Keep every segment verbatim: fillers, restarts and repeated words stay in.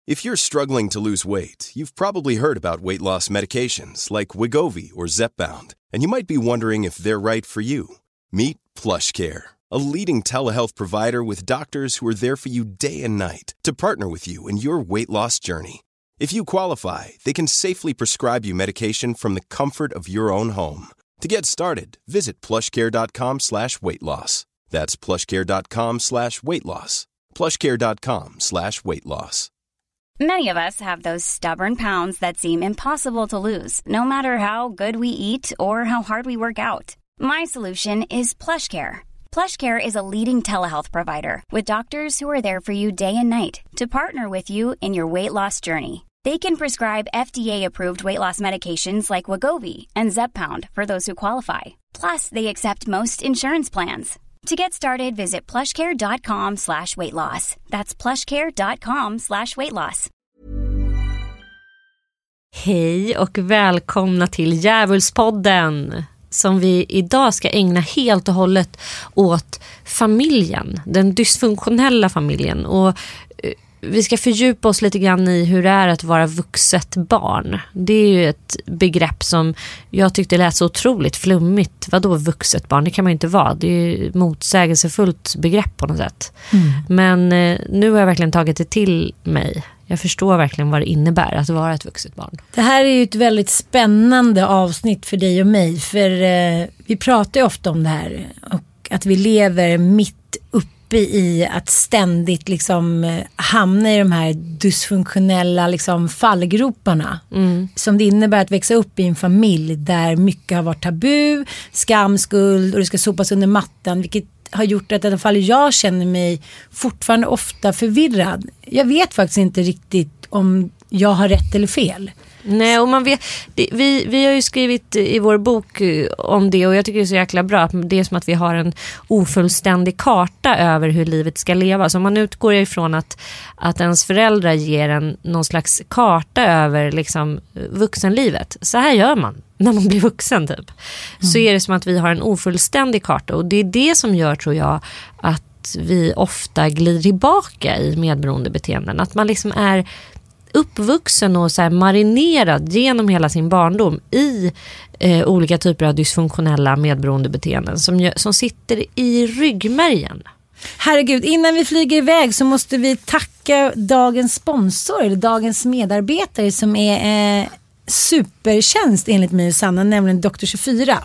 If you're struggling to lose weight, you've probably heard about weight loss medications like Wegovy or Zepbound, and you might be wondering if they're right for you. Meet PlushCare, a leading telehealth provider with doctors who are there for you day and night to partner with you in your weight loss journey. If you qualify, they can safely prescribe you medication from the comfort of your own home. To get started, visit plushcare.com slash weight loss. That's plushcare.com slash weight loss. plushcare.com slash weight loss. Many of us have those stubborn pounds that seem impossible to lose, no matter how good we eat or how hard we work out. My solution is PlushCare. PlushCare is a leading telehealth provider with doctors who are there for you day and night to partner with you in your weight loss journey. They can prescribe F D A-approved weight loss medications like Wegovy and Zepbound for those who qualify. Plus, they accept most insurance plans. To get started, visit plushcare.com slash weight loss. That's plushcare.com slash weight loss. Hej och välkomna till Djävulspodden, som vi idag ska ägna helt och hållet åt familjen, den dysfunktionella familjen. Och vi ska fördjupa oss lite grann i hur det är att vara vuxet barn. Det är ju ett begrepp som jag tyckte lät så otroligt flummigt. Vadå vuxet barn? Det kan man ju inte vara. Det är ju ett motsägelsefullt begrepp på något sätt. Mm. Men eh, nu har jag verkligen tagit det till mig. Jag förstår verkligen vad det innebär att vara ett vuxet barn. Det här är ju ett väldigt spännande avsnitt för dig och mig. För eh, vi pratar ju ofta om det här. Och att vi lever mitt uppe i att ständigt liksom hamna i de här dysfunktionella liksom fallgroparna. Mm. Som det innebär att växa upp i en familj där mycket har varit tabu, skam, skuld och det ska sopas under mattan, vilket har gjort att i alla fall jag känner mig fortfarande ofta förvirrad. Jag vet faktiskt inte riktigt om jag har rätt eller fel. Nej, och man vet, det, vi, vi har ju skrivit i vår bok om det, och jag tycker det är så jäkla bra att det är som att vi har en ofullständig karta över hur livet ska leva. Så man utgår ifrån att, att ens föräldrar ger en någon slags karta över liksom vuxenlivet. Så här gör man när man blir vuxen typ. Mm. Så är det som att vi har en ofullständig karta, och det är det som gör, tror jag, att vi ofta glider tillbaka i medberoendebeteenden. Att man liksom är uppvuxen och så här marinerad genom hela sin barndom i eh, olika typer av dysfunktionella medberoendebeteenden som, som sitter i ryggmärgen. Herregud, innan vi flyger iväg så måste vi tacka dagens sponsor, eller dagens medarbetare, som är eh, supertjänst enligt mig och Sanna, nämligen doktor tjugofyra.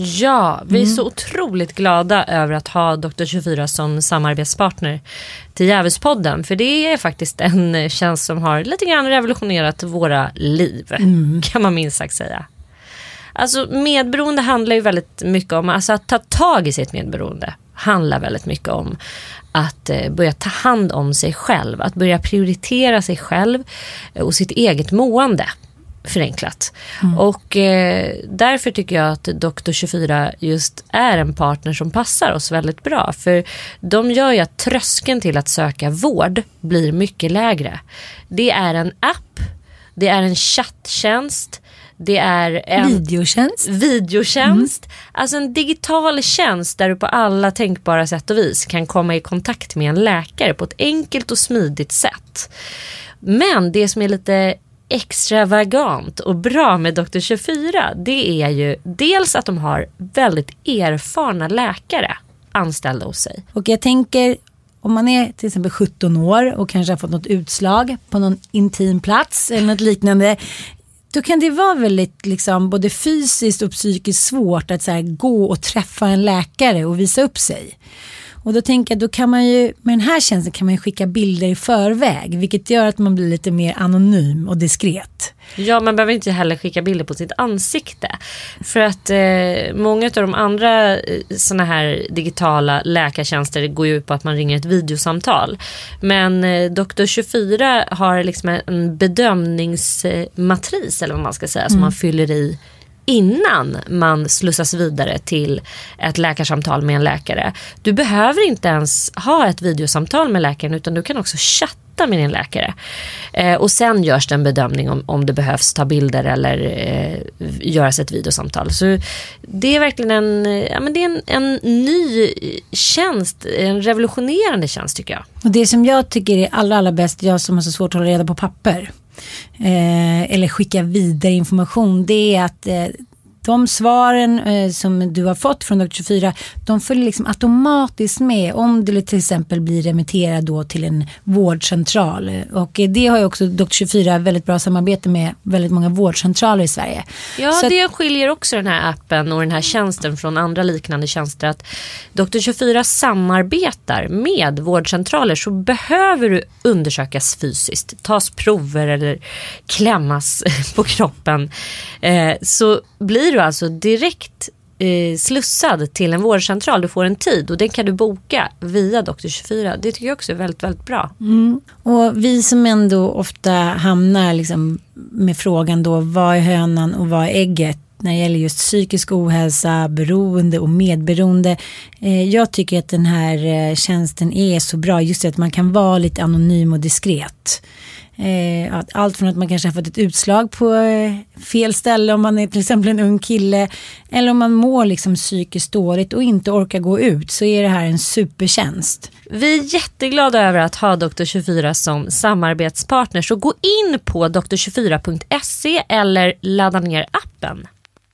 Ja, vi är mm. så otroligt glada över att ha doktor tjugofyra som samarbetspartner till Djävulspodden. För det är faktiskt en tjänst som har lite grann revolutionerat våra liv, mm. kan man minst sagt säga. Alltså medberoende handlar ju väldigt mycket om, alltså att ta tag i sitt medberoende handlar väldigt mycket om att eh, börja ta hand om sig själv, att börja prioritera sig själv och sitt eget mående. Förenklat. Mm. Och eh, därför tycker jag att doktor tjugofyra just är en partner som passar oss väldigt bra. För de gör ju att tröskeln till att söka vård blir mycket lägre. Det är en app, det är en chatttjänst, det är en videotjänst, videotjänst. Mm. Alltså en digital tjänst där du på alla tänkbara sätt och vis kan komma i kontakt med en läkare på ett enkelt och smidigt sätt. Men det som är lite extravagant och bra med doktor tjugofyra, det är ju dels att de har väldigt erfarna läkare anställda hos sig. Och jag tänker, om man är till exempel sjutton år och kanske har fått något utslag på någon intim plats eller något liknande, då kan det vara väldigt liksom både fysiskt och psykiskt svårt att så här gå och träffa en läkare och visa upp sig. Och då tänker jag, då kan man ju, med den här tjänsten kan man ju skicka bilder i förväg, vilket gör att man blir lite mer anonym och diskret. Ja, man behöver inte heller skicka bilder på sitt ansikte. För att eh, många av de andra eh, såna här digitala läkartjänster går ju ut på att man ringer ett videosamtal. Men eh, doktor tjugofyra har liksom en bedömningsmatris, eller vad man ska säga, mm. som man fyller i innan man slussas vidare till ett läkarsamtal med en läkare. Du behöver inte ens ha ett videosamtal med läkaren, utan du kan också chatta prata med din läkare. Eh, och sen görs det en bedömning om, om det behövs ta bilder eller eh, göras ett videosamtal. Så det är verkligen en, ja, men det är en, en ny tjänst, en revolutionerande tjänst tycker jag. Och det som jag tycker är allra, allra bäst, jag som har så svårt att hålla reda på papper eh, eller skicka vidare information, det är att eh, de svaren eh, som du har fått från doktor tjugofyra, de följer liksom automatiskt med om du till exempel blir remitterad då till en vårdcentral. Och eh, det har ju också doktor tjugofyra väldigt bra samarbete med väldigt många vårdcentraler i Sverige. Ja, så det att, skiljer också den här appen och den här tjänsten från andra liknande tjänster, att doktor tjugofyra samarbetar med vårdcentraler, så behöver du undersökas fysiskt, tas prover eller klämmas på kroppen, eh, så blir du alltså direkt eh, slussad till en vårdcentral. Du får en tid och den kan du boka via doktor tjugofyra. Det tycker jag också är väldigt, väldigt bra. Mm. Och vi som ändå ofta hamnar liksom med frågan då, vad är hönan och vad är ägget när det gäller just psykisk ohälsa, beroende och medberoende. Eh, jag tycker att den här eh, tjänsten är så bra, just att man kan vara lite anonym och diskret. Eh, allt från att man kanske har fått ett utslag på eh, fel ställe om man är till exempel en ung kille, eller om man mår liksom psykiskt dåligt och inte orkar gå ut, så är det här en supertjänst. Vi är jätteglada över att ha doktor tjugofyra som samarbetspartner, så gå in på doktor tjugofyra punkt se eller ladda ner appen.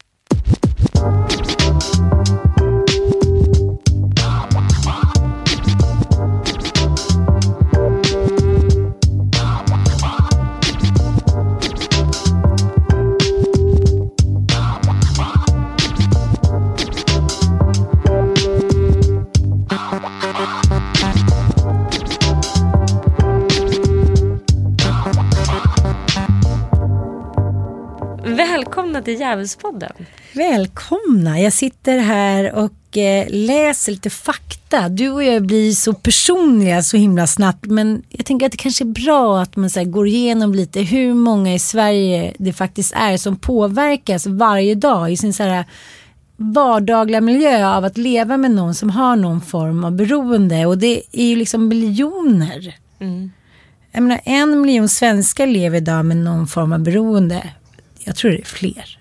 Välkomna till Djävulspodden. Välkomna. Jag sitter här och eh, läser lite fakta. Du och jag blir så personliga så himla snabbt, men jag tänker att det kanske är bra att man så här, går igenom lite hur många i Sverige det faktiskt är som påverkas varje dag i sin så här vardagliga miljö av att leva med någon som har någon form av beroende, och det är ju liksom miljoner. Mm. Jag menar, en miljon svenskar lever idag med någon form av beroende. Jag tror det är fler.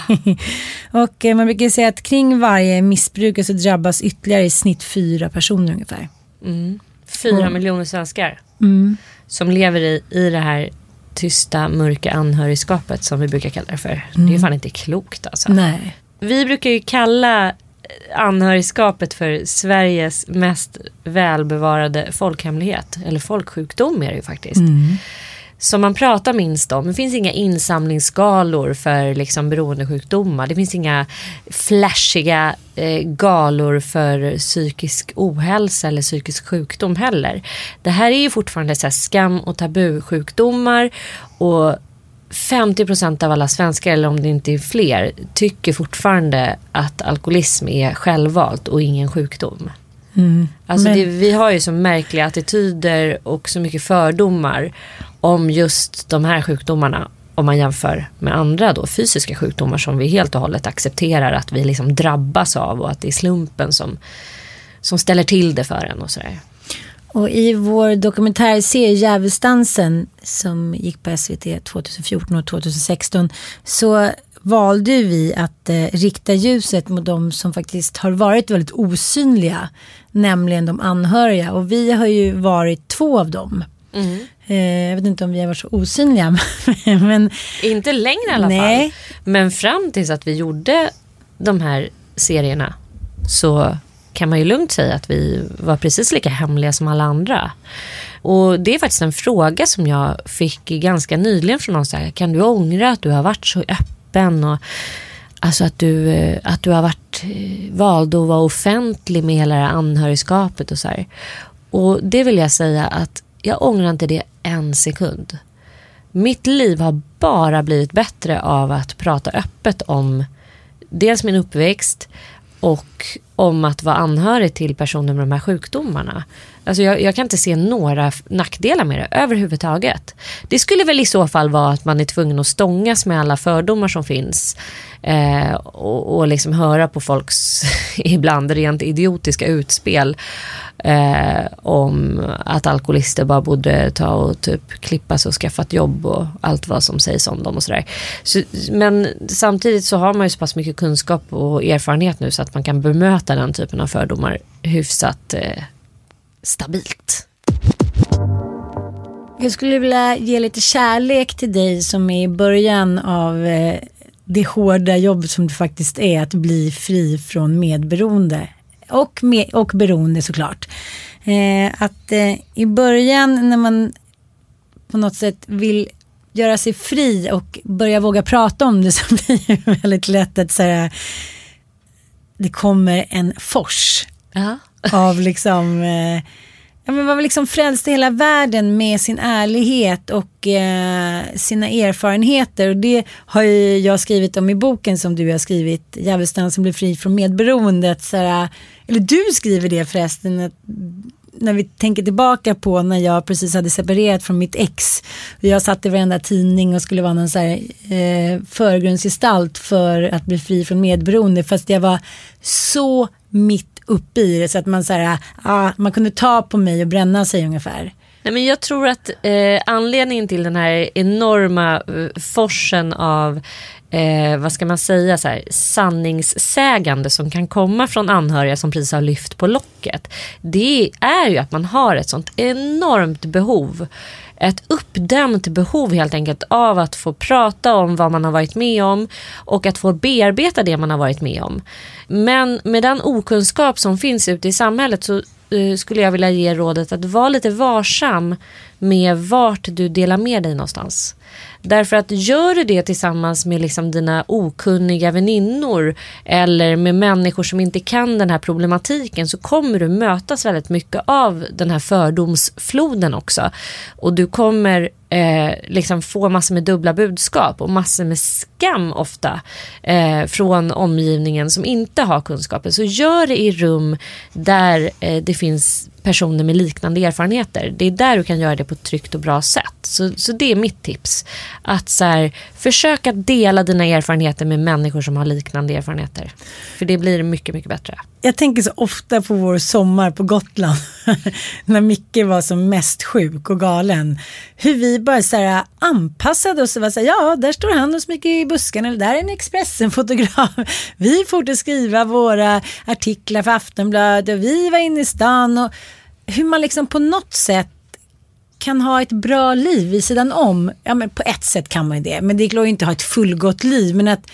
Och eh, man brukar säga att kring varje missbrukare så drabbas ytterligare i snitt fyra personer ungefär. Mm. Fyra mm. miljoner svenskar mm. som lever i, i det här tysta, mörka anhörigskapet som vi brukar kalla det för. Mm. Det är ju fan inte klokt alltså. Nej. Vi brukar ju kalla anhörigskapet för Sveriges mest välbevarade folkhemlighet. Eller folksjukdom är det ju faktiskt. Mm. Som man pratar minst om. Det finns inga insamlingsskalor för liksom beroendesjukdomar. Det finns inga flashiga eh, galor för psykisk ohälsa eller psykisk sjukdom heller. Det här är ju fortfarande så här skam- och tabusjukdomar, och femtio procent av alla svenskar, eller om det inte är fler, tycker fortfarande att alkoholism är självvalt och ingen sjukdom. Mm. Alltså Men... det, vi har ju så märkliga attityder och så mycket fördomar om just de här sjukdomarna, om man jämför med andra då fysiska sjukdomar som vi helt och hållet accepterar att vi liksom drabbas av, och att det är slumpen som, som ställer till det för en och sådär. Och i vår dokumentärserie Djävulsdansen som gick på S V T tjugohundrafjorton och tjugohundrasexton, så valde vi att eh, rikta ljuset mot de som faktiskt har varit väldigt osynliga, nämligen de anhöriga. Och vi har ju varit två av dem. Mm. Eh, jag vet inte om vi har varit så osynliga. men inte längre i alla nej. fall. Men fram tills att vi gjorde de här serierna så kan man ju lugnt säga att vi var precis lika hemliga som alla andra. Och det är faktiskt en fråga som jag fick ganska nyligen från någon så här: kan du ångra att du har varit så öppen, och alltså att du, att du har varit vald att vara offentlig med hela det här anhörigskapet och så här. Och det vill jag säga att jag ångrar inte det en sekund. Mitt liv har bara blivit bättre av att prata öppet om dels min uppväxt och om att vara anhörig till personer med de här sjukdomarna. Alltså jag, jag kan inte se några nackdelar med det överhuvudtaget. Det skulle väl i så fall vara att man är tvungen att stångas med alla fördomar som finns. Eh, och, och liksom höra på folks ibland rent idiotiska utspel eh, om att alkoholister bara borde ta och typ klippa sig och skaffa ett jobb och allt vad som sägs om dem och sådär. Så, men samtidigt så har man ju så pass mycket kunskap och erfarenhet nu så att man kan bemöta den typen av fördomar hyfsat eh, stabilt. Jag skulle vilja ge lite kärlek till dig som är i början av eh, det hårda jobb som det faktiskt är att bli fri från medberoende. Och, med, och beroende såklart. Eh, att eh, i början när man på något sätt vill göra sig fri och börja våga prata om det så blir det väldigt lätt att säga det kommer en fors uh-huh. av liksom... Eh, Ja, men man var liksom frälst i hela världen med sin ärlighet och eh, sina erfarenheter. Och det har ju jag skrivit om i boken som du har skrivit, Djävulsdan som blir fri från medberoende. Att så här, eller du skriver det förresten, att när vi tänker tillbaka på när jag precis hade separerat från mitt ex. Och jag satt i varenda tidning och skulle vara någon så här, eh, förgrundsgestalt för att bli fri från medberoende. Fast jag var så mitt upp i det så att man, så här, ah, man kunde ta på mig och bränna sig ungefär. Nej, men jag tror att eh, anledningen till den här enorma eh, forsen av eh, vad ska man säga så här, sanningssägande som kan komma från anhöriga som precis har lyft på locket, det är ju att man har ett sånt enormt behov, ett uppdämt behov helt enkelt av att få prata om vad man har varit med om och att få bearbeta det man har varit med om. Men med den okunskap som finns ute i samhället så uh, skulle jag vilja ge rådet att vara lite varsam med vart du delar med dig någonstans. Därför att gör du det tillsammans med liksom dina okunniga väninnor eller med människor som inte kan den här problematiken så kommer du mötas väldigt mycket av den här fördomsfloden också. Och du kommer eh, liksom få massor med dubbla budskap och massor med skam ofta eh, från omgivningen som inte har kunskapen. Så gör det i rum där eh, det finns personer med liknande erfarenheter. Det är där du kan göra det på ett tryggt och bra sätt. Så, så det är mitt tips. Att så här, försöka dela dina erfarenheter med människor som har liknande erfarenheter. För det blir mycket, mycket bättre. Jag tänker så ofta på vår sommar på Gotland. När Micke var som mest sjuk och galen. Hur vi bara så här anpassade oss och var så här, ja, där står han och smycker i busken. Eller där är en Expressen-fotograf. Vi får skriva våra artiklar för Aftonbladet. Och vi var inne i stan och hur man liksom på något sätt kan ha ett bra liv vid sidan om. Ja, men på ett sätt kan man ju det. Men det går ju inte att ha ett fullgott liv. Men att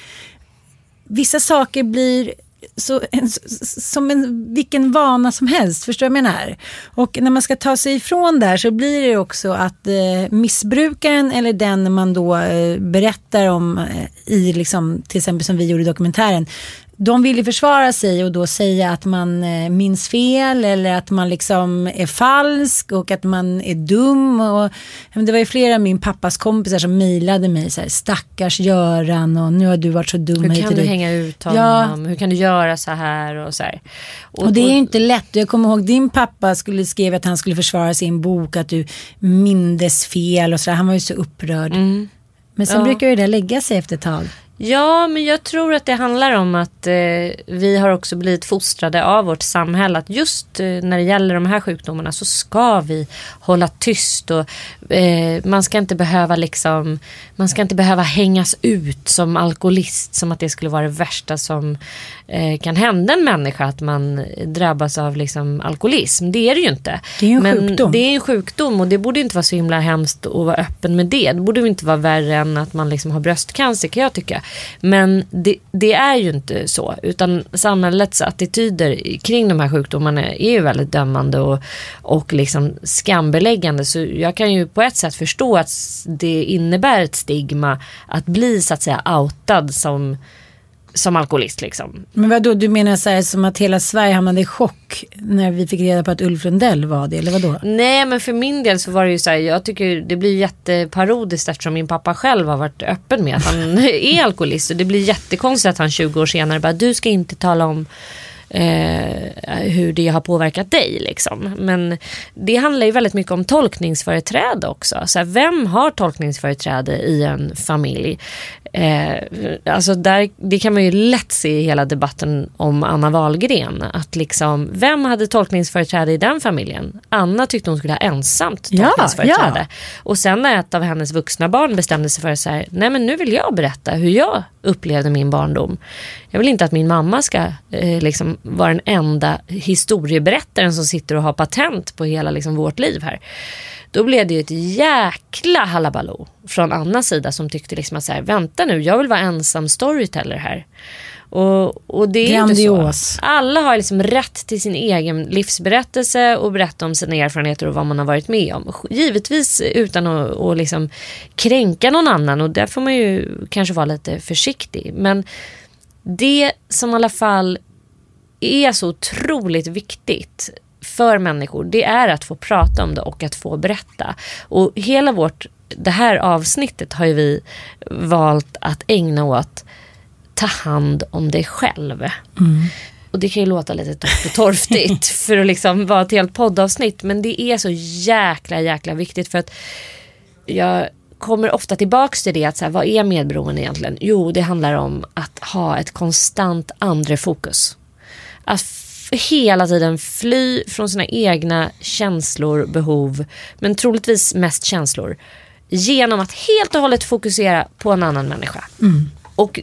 vissa saker blir så, en, som en, vilken vana som helst. Förstår jag vad jag menar? Och när man ska ta sig ifrån där så blir det också att eh, missbrukaren eller den man då eh, berättar om eh, i liksom, till exempel som vi gjorde i dokumentären. De vill ju försvara sig och då säga att man eh, minns fel eller att man liksom är falsk och att man är dum. Och, det var ju flera av min pappas kompisar som mejlade mig så här, stackars Göran och nu har du varit så dum. Hur kan du hänga ut honom? Ja. Hur kan du göra så här? Och, så här. Och, och det är ju inte lätt. Jag kommer ihåg din pappa skulle skriva att han skulle försvara sin bok att du mindes fel och så där. Han var ju så upprörd. Mm. Men sen ja. brukar ju det lägga sig efter ett tag. Ja, men jag tror att det handlar om att eh, vi har också blivit fostrade av vårt samhälle att just eh, när det gäller de här sjukdomarna så ska vi hålla tyst och eh, man ska inte behöva liksom, man ska inte behöva hängas ut som alkoholist som att det skulle vara det värsta som eh, kan hända en människa att man drabbas av liksom alkoholism. Det är det ju inte. Det är en men sjukdom. Det är en sjukdom och det borde inte vara så himla hemskt att vara öppen med det. Det borde inte vara värre än att man liksom har bröstcancer kan jag tycka. Men det, det är ju inte så utan samhällets attityder kring de här sjukdomarna är ju väldigt dömande och, och liksom skambeläggande så jag kan ju på ett sätt förstå att det innebär ett stigma att bli så att säga outad som som alkoholist liksom. Men vad då du menar så här som att hela Sverige hamnade i chock när vi fick reda på att Ulf Lundell var det eller vad då? Nej, men för min del så var det ju så här, jag tycker det blir jätteparodiskt eftersom min pappa själv har varit öppen med att han är alkoholist och det blir jättekonstigt att han tjugo år senare bara du ska inte tala om eh, hur det har påverkat dig liksom. Men det handlar ju väldigt mycket om tolkningsföreträde också. Så här, vem har tolkningsföreträde i en familj? Eh, alltså där, det kan man ju lätt se i hela debatten om Anna Wahlgren. Att liksom, vem hade tolkningsföreträde i den familjen? Anna tyckte hon skulle ha ensamt tolkningsföreträde. Ja, ja. Och sen när ett av hennes vuxna barn bestämde sig för så här, nej men nu vill jag berätta hur jag upplevde min barndom. Jag vill inte att min mamma ska eh, liksom vara den enda historieberättaren som sitter och har patent på hela liksom, vårt liv här. Då blev det ju ett jäkla halabaloo från Annas sida som tyckte liksom att så här, vänta nu, jag vill vara ensam storyteller här. Och, och det är grandios. Inte så. Alla har liksom rätt till sin egen livsberättelse och berätta om sina erfarenheter och vad man har varit med om. Givetvis utan att och liksom kränka någon annan, och där får man ju kanske vara lite försiktig. Men det som i alla fall är så otroligt viktigt för människor, det är att få prata om det och att få berätta. Och hela vårt, det här avsnittet har ju vi valt att ägna åt ta hand om dig själv. Mm. Och det kan ju låta lite torrt och torftigt för att liksom vara ett helt poddavsnitt, men det är så jäkla jäkla viktigt, för att jag kommer ofta tillbaks till det att så här, vad är medberoende egentligen? Jo, det handlar om att ha ett konstant andra fokus. Att f- hela tiden fly från sina egna känslor, behov, men troligtvis mest känslor, genom att helt och hållet fokusera på en annan människa. Mm. Och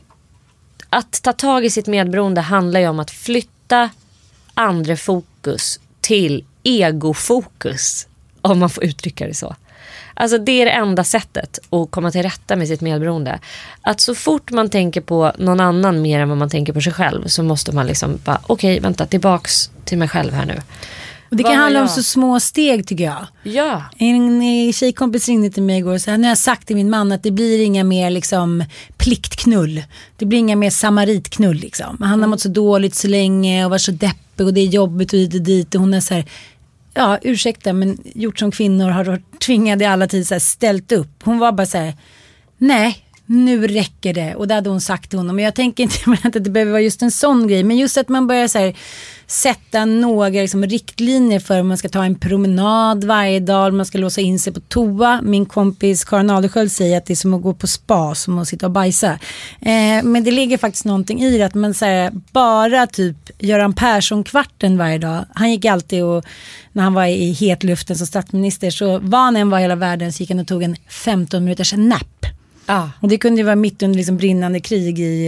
att ta tag i sitt medberoende handlar ju om att flytta andra fokus till egofokus, om man får uttrycka det så. Alltså det är det enda sättet att komma till rätta med sitt medberoende. Att så fort man tänker på någon annan mer än vad man tänker på sig själv, så måste man liksom bara, okej, okay, vänta, tillbaks till mig själv här nu. Och det kan handla jag? om så små steg, tycker jag. Ja. En tjejkompis ringde till mig igår och sa, nu har jag sagt till min man att det blir inga mer liksom pliktknull. Det blir inga mer samaritknull liksom. Han har mått så dåligt så länge och var så deppig och det är jobbigt och hit och dit. Och hon är så här, ja, ursäkta, men gjort som kvinnor har tvingade i alla tid så här, ställt upp. Hon var bara så här, nej, nu räcker det. Och det hade hon sagt till honom. Men jag tänker inte att det behöver vara just en sån grej. Men just att man börjar så här, sätta några liksom, riktlinjer för om man ska ta en promenad varje dag. Man ska låsa in sig på toa. Min kompis Karin Adelsköld säger att det är som att gå på spa, som att sitta och bajsa. Eh, men det ligger faktiskt någonting i det. Att man så här, bara typ Göran Persson-kvarten varje dag. Han gick alltid och när han var i hetluften som statsminister, så var han än var hela världen, så gick han och tog en femton minuters nap. Ah. Och det kunde ju vara mitt under liksom brinnande krig i,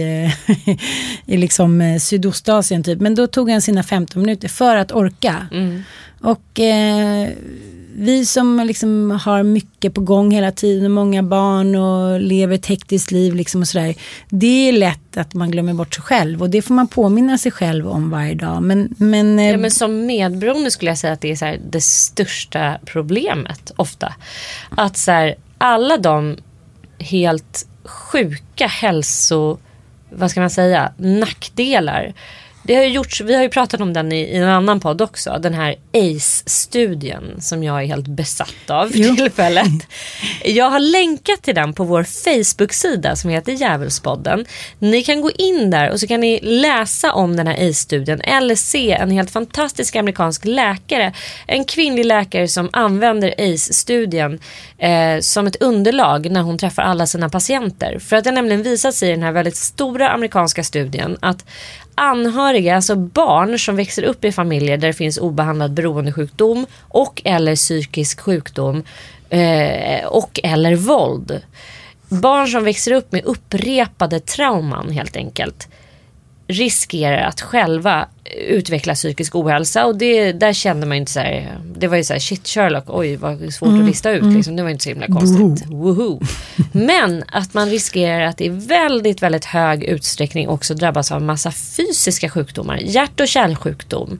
i liksom Sydostasien typ. Men då tog han sina femton minuter för att orka. Mm. Och eh, vi som liksom har mycket på gång hela tiden, många barn och lever ett hektiskt liv liksom och sådär. Det är lätt att man glömmer bort sig själv, och det får man påminna sig själv om varje dag. Men, men, eh, ja, men som medberoende skulle jag säga att det är så här, det största problemet ofta. Att så här, alla de helt sjuka hälso, vad ska man säga, nackdelar. Det har ju gjorts, vi har ju pratat om den i, i en annan podd också, den här A C E-studien som jag är helt besatt av för tillfället. Jag har länkat till den på vår Facebook-sida som heter Djävulspodden. Ni kan gå in där och så kan ni läsa om den här A C E-studien eller se en helt fantastisk amerikansk läkare, en kvinnlig läkare som använder A C E-studien eh, som ett underlag när hon träffar alla sina patienter. För att det nämligen visat sig i den här väldigt stora amerikanska studien att anhöriga, alltså barn som växer upp i familjer där det finns obehandlad beroendesjukdom och eller psykisk sjukdom eh, och eller våld. Barn som växer upp med upprepade trauman helt enkelt riskerar att själva utveckla psykisk ohälsa, och det, där kände man inte så här, det var ju så här, shit Sherlock, oj vad svårt mm, att lista ut mm. liksom, det var inte så himla konstigt. Woho. Men att man riskerar att i väldigt väldigt hög utsträckning också drabbas av massa fysiska sjukdomar, hjärt- och kärlsjukdom,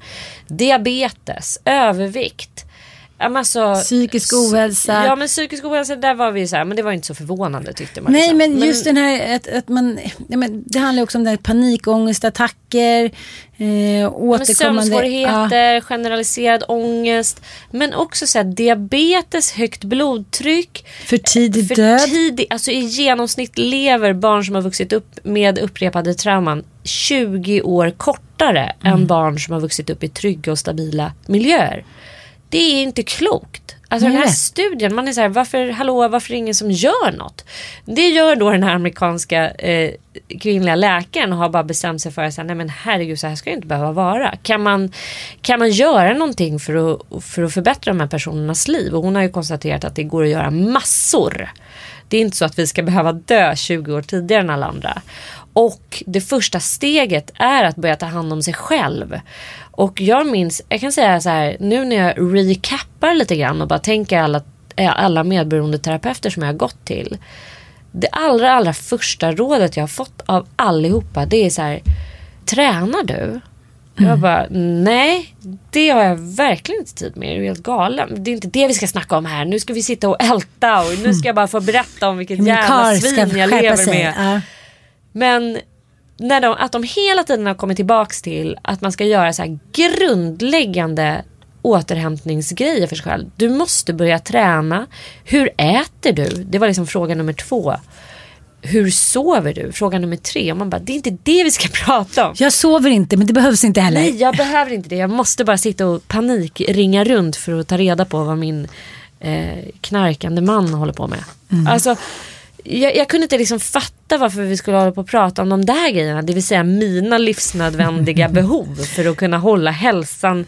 diabetes, övervikt, alltså, psykisk ohälsa. Ja, men psykisk ohälsa, där var vi så här, men det var inte så förvånande tyckte man. Nej, liksom. men, men just den här att, att man, ja, men det handlar också om det här panikångestattacker, eh, återkommande sömnsvårigheter, ja. generaliserad ångest, men också så här, diabetes, högt blodtryck, för tidig för död. Tidig, alltså i genomsnitt lever barn som har vuxit upp med upprepade trauman tjugo år kortare fortare mm. än barn som har vuxit upp i trygga och stabila miljöer. Det är inte klokt. Alltså mm. den här studien, man är så här, varför, hallå, varför är det ingen som gör något? Det gör då den här amerikanska eh, kvinnliga läkaren och har bara bestämt sig för att säga, nej men herregud, så här ska det inte behöva vara. Kan man, kan man göra någonting för att, för att förbättra de här personernas liv? Och hon har ju konstaterat att det går att göra massor. Det är inte så att vi ska behöva dö tjugo år tidigare än alla andra. Och det första steget är att börja ta hand om sig själv. Och jag minns, jag kan säga så här, nu när jag recappar lite grann och bara tänker alla, alla medberoende terapeuter som jag har gått till. Det allra, allra första rådet jag har fått av allihopa, det är så här, tränar du? Mm. Jag bara, nej, det har jag verkligen inte tid med. Jag är helt galen. Det är inte det vi ska snacka om här. Nu ska vi sitta och älta och nu ska jag bara få berätta om vilket jävla svin jag lever med. Ja. Men när de, att de hela tiden har kommit tillbaks till att man ska göra så här grundläggande återhämtningsgrejer för sig själv. Du måste börja träna. Hur äter du? Det var liksom fråga nummer två. Hur sover du? Fråga nummer tre. Och man bara, det är inte det vi ska prata om. Jag sover inte, men det behövs inte heller. Nej, jag behöver inte det. Jag måste bara sitta och panik ringa runt för att ta reda på vad min eh, knarkande man håller på med. Mm. Alltså, jag, jag kunde inte liksom fatta varför vi skulle hålla på att prata om de där grejerna. Det vill säga mina livsnödvändiga behov för att kunna hålla hälsan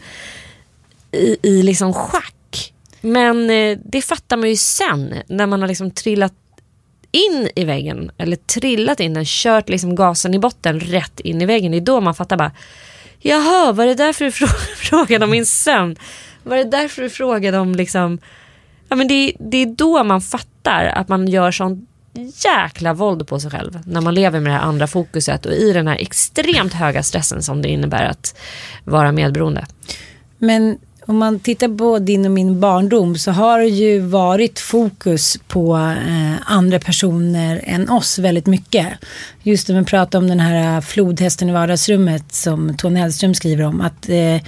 i, i liksom schack. Men eh, det fattar man ju sen när man har liksom trillat in i väggen eller trillat in den, kört liksom gasen i botten rätt in i väggen. Det är då man fattar bara, jaha, var det därför du frågade om min sömn? Var det därför du frågade om liksom, ja men det, det är då man fattar att man gör sånt jäkla våld på sig själv när man lever med det här andra fokuset och i den här extremt höga stressen som det innebär att vara medberoende. Men om man tittar på din och min barndom så har det ju varit fokus på eh, andra personer än oss väldigt mycket. Just när man pratar om den här flodhästen i vardagsrummet som Tony Hellström skriver om. Att eh,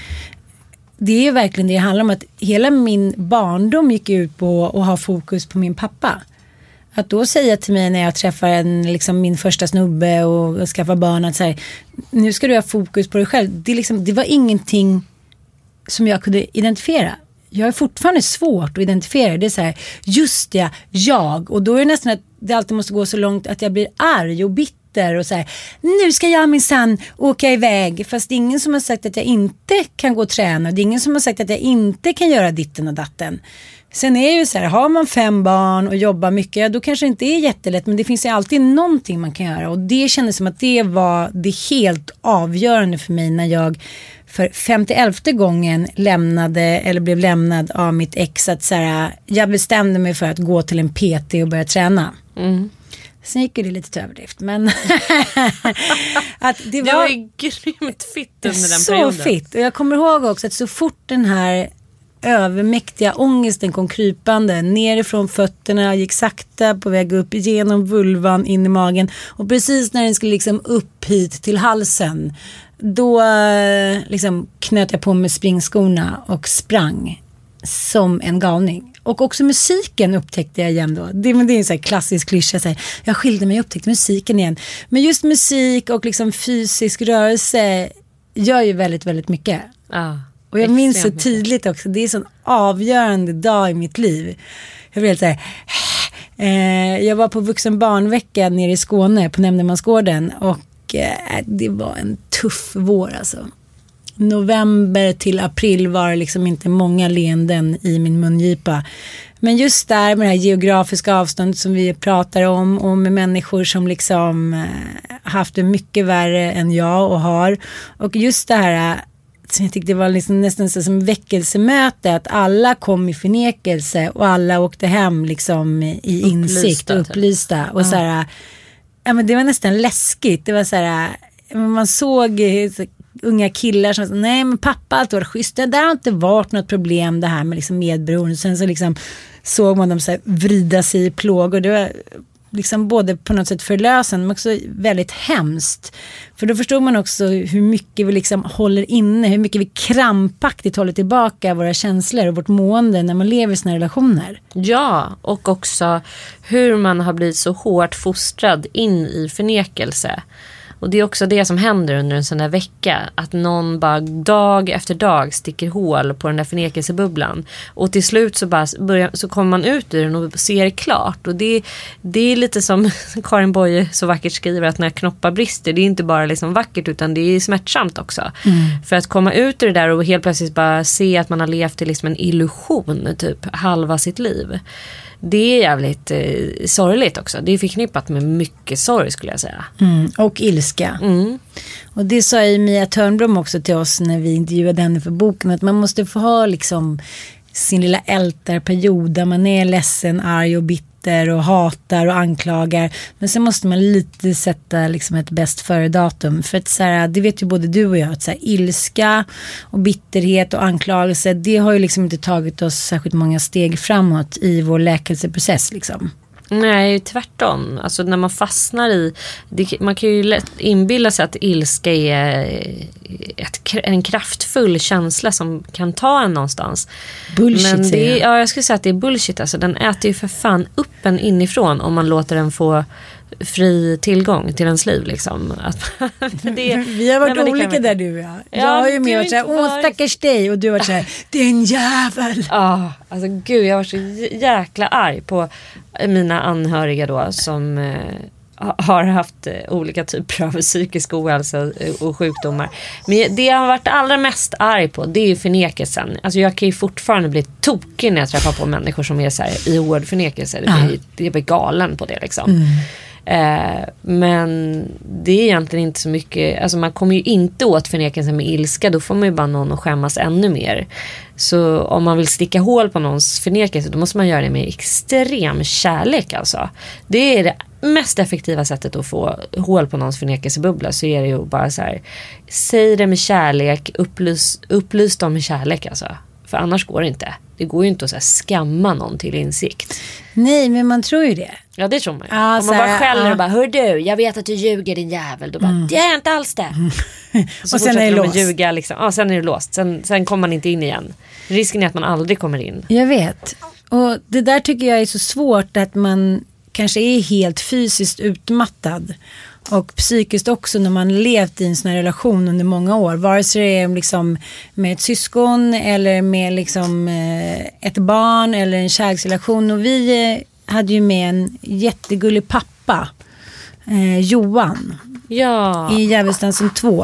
det är verkligen det, det handlar om att hela min barndom gick ut på att ha fokus på min pappa. Att då säga till mig när jag träffar en, liksom min första snubbe och skaffar barn att så här, nu ska du ha fokus på dig själv. Det, liksom, det var ingenting som jag kunde identifiera. Jag är fortfarande svårt att identifiera. Det är så här, just det, jag. Och då är det nästan att det alltid måste gå så långt att jag blir arg och bitter och så här, nu ska jag minsann åka iväg. Fast det är ingen som har sagt att jag inte kan gå och träna. Det är ingen som har sagt att jag inte kan göra ditten och datten. Sen är det ju så här, har man fem barn och jobbar mycket, ja, då kanske det inte är jättelätt, men det finns ju alltid någonting man kan göra. Och det kändes som att det var det helt avgörande för mig när jag för femtioelfte gången lämnade eller blev lämnad av mitt ex, att så här, jag bestämde mig för att gå till en P T och börja träna. Mm. Sen gick det lite till överdrift, men att det var, det var ju grymt fitt under den så perioden. Så fitt. Och jag kommer ihåg också att så fort den här övermäktiga ångesten kom krypande nerifrån fötterna, gick sakta på väg upp genom vulvan in i magen, och precis när den skulle liksom upp hit till halsen, då liksom knöt jag på mig springskorna och sprang som en galning. Och också musiken upptäckte jag igen då. Det, men det är en sån här klassisk klyscha. Så här, jag skilde mig och upptäckte musiken igen. Men just musik och liksom fysisk rörelse gör ju väldigt, väldigt mycket. Ah, och jag minns så tydligt också. Det är en sån avgörande dag i mitt liv. Jag blev så här... Eh, jag var på vuxen barnvecka nere i Skåne på Nämndemansgården. Och eh, det var en tuff vår alltså. November till april var det liksom inte många leenden i min mungipa. Men just där med det här geografiska avståndet som vi pratar om, och med människor som liksom eh, haft det mycket värre än jag och har. Och just det här som jag tyckte det var liksom nästan så som väckelsemöte, att alla kom i förnekelse och alla åkte hem liksom i insikt och upplysta. Och så här, ja, men det var nästan läskigt. Det var så här, man såg så, unga killar som sa, nej men pappa allt var schysst, det där har inte varit något problem det här med liksom medberoende. Sen så liksom såg man dem så här vrida sig i plågor. Det var liksom både på något sätt förlösande men också väldigt hemskt. För då förstod man också hur mycket vi liksom håller inne, hur mycket vi krampaktigt håller tillbaka våra känslor och vårt mående när man lever i sina relationer. Ja, och också hur man har blivit så hårt fostrad in i förnekelse. Och det är också det som händer under en sån där vecka. Att någon bara dag efter dag sticker hål på den där förnekelsebubblan. Och till slut så, bara börjar, så kommer man ut ur den och ser klart. Och det, det är lite som Karin Boye så vackert skriver, att när knoppar brister, det är inte bara liksom vackert utan det är smärtsamt också. Mm. För att komma ut ur det där och helt plötsligt bara se att man har levt i liksom en illusion typ halva sitt liv. Det är jävligt eh, sorgligt också. Det är förknippat med mycket sorg skulle jag säga. Mm, och ilska. Mm. Och det sa ju Mia Törnblom också till oss när vi intervjuade henne för boken. Att man måste få ha liksom sin lilla ältarperiod där man är ledsen, arg och bitter och hatar och anklagar. Men sen måste man lite sätta liksom ett bäst före datum. För att så här, det vet ju både du och jag, att så här, ilska och bitterhet och anklagelse, det har ju liksom inte tagit oss särskilt många steg framåt i vår läkelseprocess liksom. Nej, tvärtom. Alltså när man fastnar i det, man kan ju lätt inbilla sig att ilska är ett, en kraftfull känsla som kan ta en någonstans. Bullshit. Men det är, ja, jag skulle säga att det är bullshit. Alltså, den äter ju för fan upp en inifrån om man låter den få fri tillgång till ens liv liksom. Att, det, vi har varit nej, olika kan... där du och jag. Jag ja, har ju med varit såhär, åh stackars dig, och du har varit såhär, det är en jävel. Ja, alltså gud, jag var så jäkla arg på mina anhöriga då som eh, har haft eh, olika typer av psykisk ohälsa och sjukdomar. Men det jag har varit allra mest arg på, det är ju förnekelsen. Alltså jag kan ju fortfarande bli tokig när jag träffar på människor som är så här i oerhörd förnekelse. Det blir, det blir galen på det liksom. Mm. Eh, men det är egentligen inte så mycket, alltså man kommer ju inte åt förnekelsen med ilska, då får man ju bara någon att skämmas ännu mer. Så om man vill sticka hål på någons förnekelse, då måste man göra det med extrem kärlek alltså. Det är det mest effektiva sättet att få hål på någons förnekelsebubbla, så är det ju bara så här, säg det med kärlek, upplys, upplys dem med kärlek alltså. För annars går det inte. Det går ju inte att så här skamma någon till insikt. Nej, men man tror ju det. Ja, det tror man ju. Ah, om man bara skäller ah. och bara, hör du, jag vet att du ljuger din jävel. Då bara, mm. det är inte alls det. Mm. Så och sen är det låst. Ljuga, liksom. Ja, sen är det låst. Sen, sen kommer man inte in igen. Risken är att man aldrig kommer in. Jag vet. Och det där tycker jag är så svårt, att man kanske är helt fysiskt utmattad. Och psykiskt också när man levt i en sån här relation under många år. Vare sig det är liksom med ett syskon eller med liksom ett barn eller en kärleksrelation. Och vi hade ju med en jättegullig pappa, eh, Johan. Ja. I Djävulsdansen två.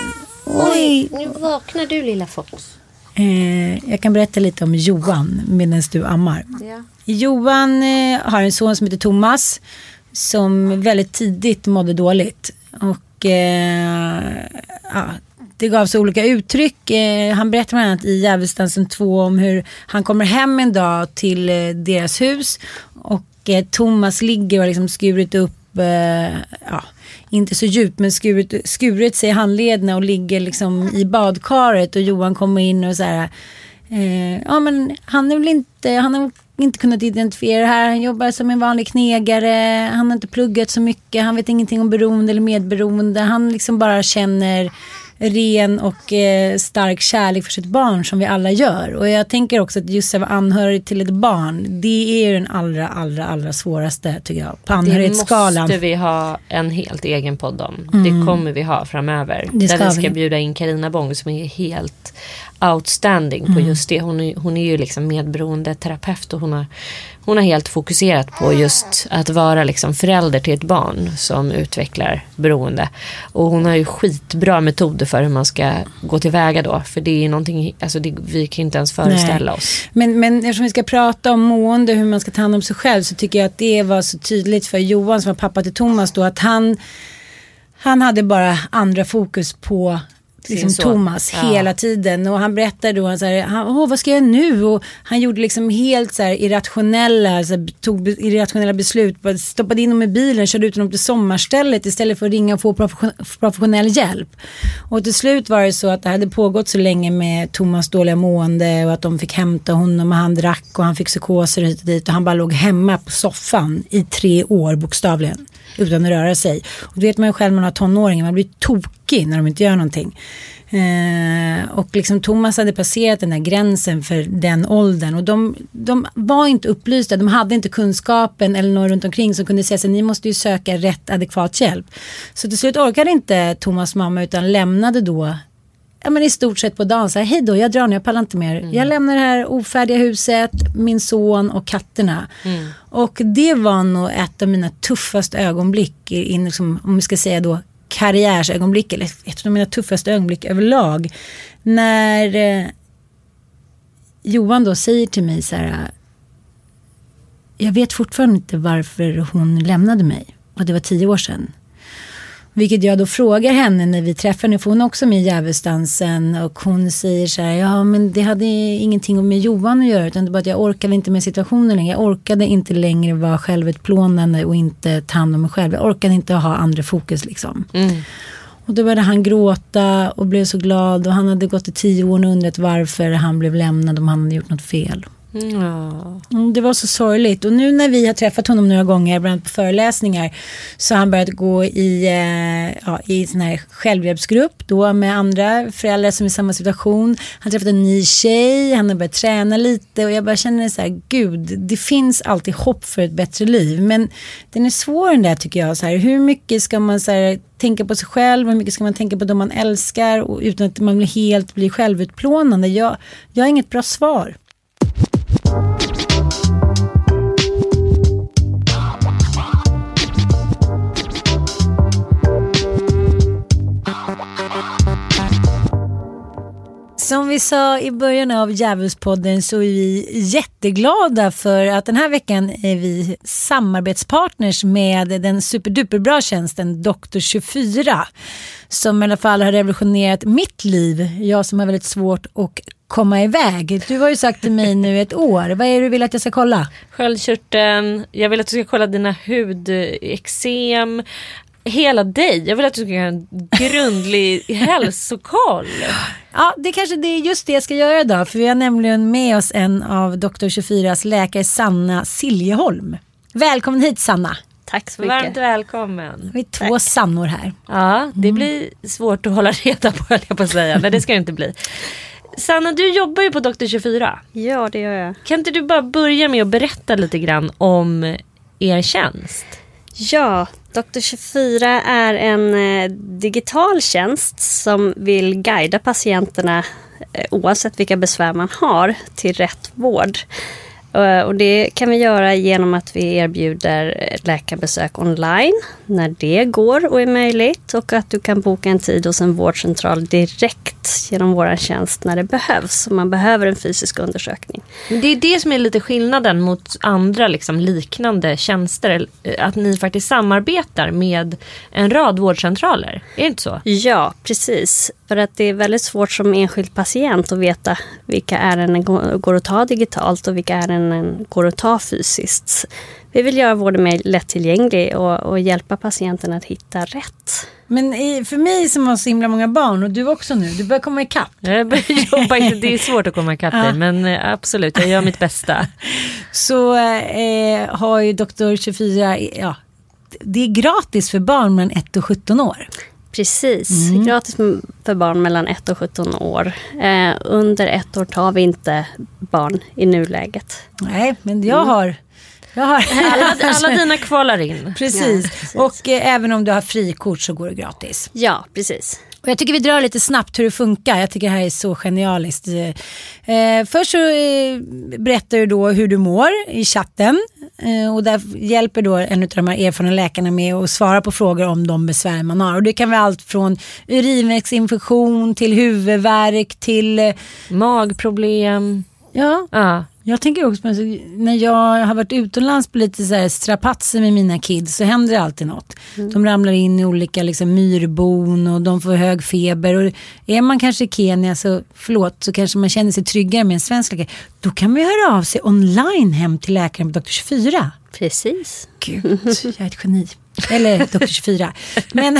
Oj, nu vaknar du lilla Fox. Eh, jag kan berätta lite om Johan medan du ammar. Ja. Johan eh, har en son som heter Thomas, som väldigt tidigt mådde dåligt. Och eh, ja, det gav sig olika uttryck. Eh, han berättar bland annat i Djävulsdansen två om hur han kommer hem en dag till eh, deras hus. Och eh, Thomas ligger och liksom skurit upp, eh, ja, inte så djupt, men skurit, skurit sig i handlederna och ligger liksom i badkaret. Och Johan kommer in och så här, eh, ja men han är väl inte, han har inte kunnat identifiera det här. Han jobbar som en vanlig knegare. Han har inte pluggat så mycket. Han vet ingenting om beroende eller medberoende. Han liksom bara känner ren och eh, stark kärlek för sitt barn, som vi alla gör. Och jag tänker också att just att vara anhörig till ett barn, det är ju den allra, allra, allra svåraste tycker jag. På anhörighetsskalan. Det måste vi ha en helt egen podd om. Mm. Det kommer vi ha framöver. Det ska där vi ska vi. bjuda in Carina Bång som är helt outstanding på mm. just det. Hon är, hon är ju liksom medberoende terapeut och hon har, hon har helt fokuserat på just att vara liksom förälder till ett barn som utvecklar beroende. Och hon har ju skitbra metoder för hur man ska gå tillväga då. För det är någonting, alltså det, vi kan inte ens föreställa Nej. oss. Men, men eftersom vi ska prata om mående, hur man ska ta hand om sig själv, så tycker jag att det var så tydligt för Johan som var pappa till Thomas då, att han, han hade bara andra fokus på liksom Thomas ja. hela tiden, och han berättade då så här, han, åh, vad ska jag nu? Och han gjorde liksom helt så här irrationella så här, tog irrationella beslut, stoppade in dem i bilen, körde ut dem till sommarstället istället för att ringa och få professionell hjälp. Och till slut var det så att det hade pågått så länge med Thomas dåliga mående och att de fick hämta honom och han drack och han fick psykoser hit och dit, och han bara låg hemma på soffan i tre år bokstavligen utan att röra sig. Och det vet man ju själv, man har tonåringar, man blir tokig tokig när de inte gör någonting. Eh, och liksom Thomas hade passerat den här gränsen för den åldern och de, de var inte upplysta, de hade inte kunskapen eller någon runt omkring som kunde säga att ni måste ju söka rätt adekvat hjälp. Så till slut orkade inte Thomas mamma utan lämnade då, ja men i stort sett på dagen så här, hej då, jag drar ner, jag pallar inte mer. Mm. Jag lämnar det här ofärdiga huset, min son och katterna. Mm. Och det var nog ett av mina tuffaste ögonblick in, liksom, om vi ska säga då karriärsögonblick, eller ett av mina tuffaste ögonblick överlag. När eh, Johan då säger till mig så här, jag vet fortfarande inte varför hon lämnade mig. Och det var tio år sedan. Vilket jag då frågar henne när vi träffar henne, för hon är också med i Djävulsdansen och hon säger så här, ja men det hade ingenting med Johan att göra utan det var att jag orkade inte med situationen längre. Jag orkade inte längre vara självutplånande och inte ta hand om mig själv. Jag orkade inte ha andra fokus liksom. Mm. Och då började han gråta och blev så glad och han hade gått i tio år och undrat varför han blev lämnad om han hade gjort något fel. Mm, det var så sorgligt och nu när vi har träffat honom några gånger bland annat på föreläsningar så har han börjat gå i, eh, ja, i sån här självhjälpsgrupp då med andra föräldrar som är i samma situation. Han har träffat en ny tjej, han har börjat träna lite och jag bara känner så här, gud, det finns alltid hopp för ett bättre liv men den är svår den där tycker jag så här, hur mycket ska man så här, tänka på sig själv, hur mycket ska man tänka på de man älskar och utan att man blir helt blir självutplånande. Jag, jag har inget bra svar. Som vi sa i början av Djävulspodden så är vi jätteglada för att den här veckan är vi samarbetspartners med den superduperbra tjänsten doktor tjugofyra som i alla fall har revolutionerat mitt liv. Jag som har väldigt svårt att komma iväg. Du har ju sagt till mig nu ett år. Vad är det du vill att jag ska kolla? Sköldkörteln. Jag vill att du ska kolla dina hudexem. Hela dig. Jag vill att du ska göra en grundlig hälsokoll. Ja, det kanske det är just det jag ska göra idag. För vi har nämligen med oss en av doktor tjugofyras läkare, Sanna Siljeholm. Välkommen hit, Sanna. Tack så mycket. Varmt välkommen. Vi är två Tack. Sannor här. Ja, det blir svårt att hålla reda på, höll jag på att säga. Men det ska det inte bli. Sanna, du jobbar ju på doktor tjugofyra. Ja, det gör jag. Kan inte du bara börja med att berätta lite grann om er tjänst? Ja, doktor tjugofyra är en eh, digital tjänst som vill guida patienterna eh, oavsett vilka besvär man har till rätt vård. Uh, och det kan vi göra genom att vi erbjuder läkarbesök online när det går och är möjligt och att du kan boka en tid hos en vårdcentral direkt genom vår tjänst när det behövs om man behöver en fysisk undersökning. Det är det som är lite skillnaden mot andra liksom, liknande tjänster, att ni faktiskt samarbetar med en rad vårdcentraler, är det inte så? Ja, precis. För att det är väldigt svårt som enskild patient att veta vilka ärenden går att ta digitalt och vilka ärenden går att ta fysiskt. Vi vill göra vården mer lättillgänglig och, och hjälpa patienten att hitta rätt. Men i, för mig som har så himla många barn och du också nu, du börjar komma ikapp. Jag börjar jobba inte, det är svårt att komma ikapp ja. Men absolut, jag gör mitt bästa. Så eh, har ju doktor tjugofyra, ja, det är gratis för barn mellan ett och sjutton år. Precis, mm. gratis för barn mellan ett och sjutton år. Eh, under ett år tar vi inte barn i nuläget. Nej, men jag har... Jag har alla, alla dina kvalar in. Precis, ja, precis. Och eh, även om du har frikort så går det gratis. Ja, precis. Och jag tycker vi drar lite snabbt hur det funkar. Jag tycker det här är så genialiskt. Eh, först så eh, berättar du då hur du mår i chatten. Eh, och där hjälper då en av de här erfarna läkarna med att svara på frågor om de besvär man har. Och det kan vara allt från urinvägsinfektion till huvudvärk till... Eh, magproblem. Ja, ja. Jag tänker också på när jag har varit utomlands på lite så här strapatser med mina kids så händer det alltid något. Mm. De ramlar in i olika liksom myrbon och de får hög feber och är man kanske i Kenya så förlåt så kanske man känner sig tryggare med en svensk läkare. Då kan man ju höra av sig online hem till läkaren på doktor tjugofyra. Precis. Gud, jag är ett geni. Eller doktor tjugofyra. Men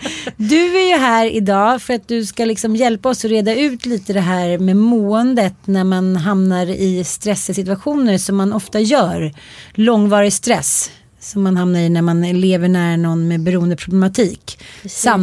du är ju här idag för att du ska liksom hjälpa oss att reda ut lite det här med måendet när man hamnar i stressiga situationer som man ofta gör. Långvarig stress som man hamnar i när man lever nära någon med beroendeproblematik. Precis. Sanna,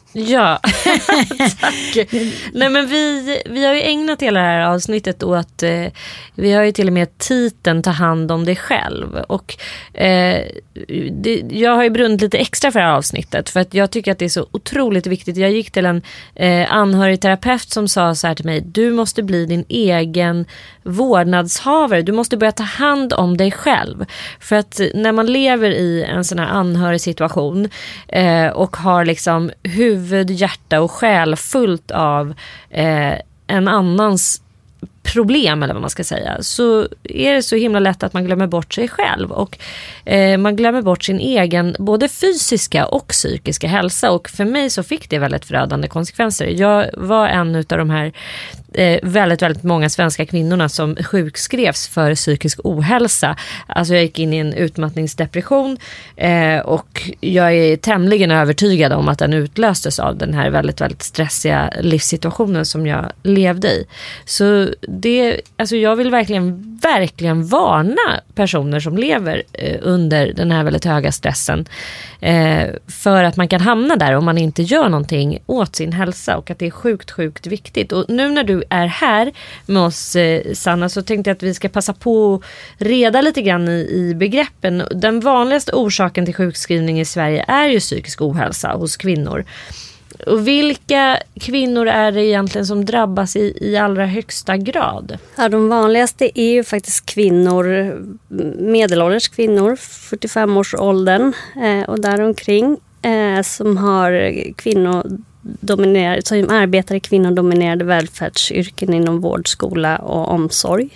Ja, tack. Nej, men vi, vi har ju ägnat hela det här avsnittet åt, eh, vi har ju till och med titeln Ta hand om dig själv. Och eh, det, jag har ju brunnit lite extra för det här avsnittet för att jag tycker att det är så otroligt viktigt. Jag gick till en eh, anhörigterapeut som sa så här till mig: du måste bli din egen vårdnadshavare. Du måste börja ta hand om dig själv. För att när man lever i en sån här anhörig situation eh, och har liksom huvud, hjärta och själ fullt av eh, en annans problem eller vad man ska säga, så är det så himla lätt att man glömmer bort sig själv och eh, man glömmer bort sin egen både fysiska och psykiska hälsa. Och för mig så fick det väldigt förödande konsekvenser. Jag var en av de här eh, väldigt, väldigt många svenska kvinnorna som sjukskrevs för psykisk ohälsa. Alltså jag gick in i en utmattningsdepression eh, och jag är tämligen övertygad om att den utlöstes av den här väldigt, väldigt stressiga livssituationen som jag levde i. Så det, alltså jag vill verkligen, verkligen varna personer som lever eh, under den här väldigt höga stressen eh, för att man kan hamna där om man inte gör någonting åt sin hälsa, och att det är sjukt, sjukt viktigt. Och nu när du är här med oss, eh, Sanna, så tänkte jag att vi ska passa på att reda lite grann i, i begreppen. Den vanligaste orsaken till sjukskrivning i Sverige är ju psykisk ohälsa hos kvinnor. Och vilka kvinnor är det egentligen som drabbas i, i allra högsta grad? Ja, de vanligaste är ju faktiskt kvinnor, medelålders kvinnor, fyrtiofem års åldern eh, och däromkring, eh, som har kvinnodominerade, som arbetar i kvinnodominerade välfärdsyrken inom vård, skola och omsorg.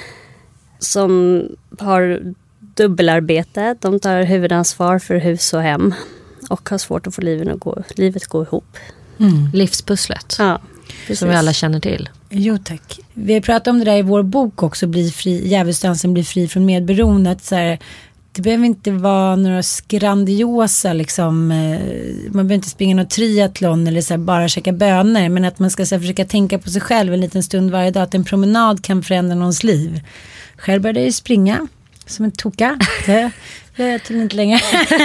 Som har dubbelarbete, de tar huvudansvar för hus och hem. Och har svårt att få livet att gå, livet gå ihop. Mm. Livspusslet. Ja, precis. Som vi alla känner till. Jo tack. Vi har pratat om det där i vår bok också. Bli fri, Djävulsdansen blir fri från medberoendet. Så här, det behöver inte vara några grandiosa liksom, man behöver inte springa någon triathlon eller så här, bara käka bönor. Men att man ska så här, försöka tänka på sig själv en liten stund varje dag. Att en promenad kan förändra någons liv. Själv började jag springa som en toka. Det gör jag till inte längre.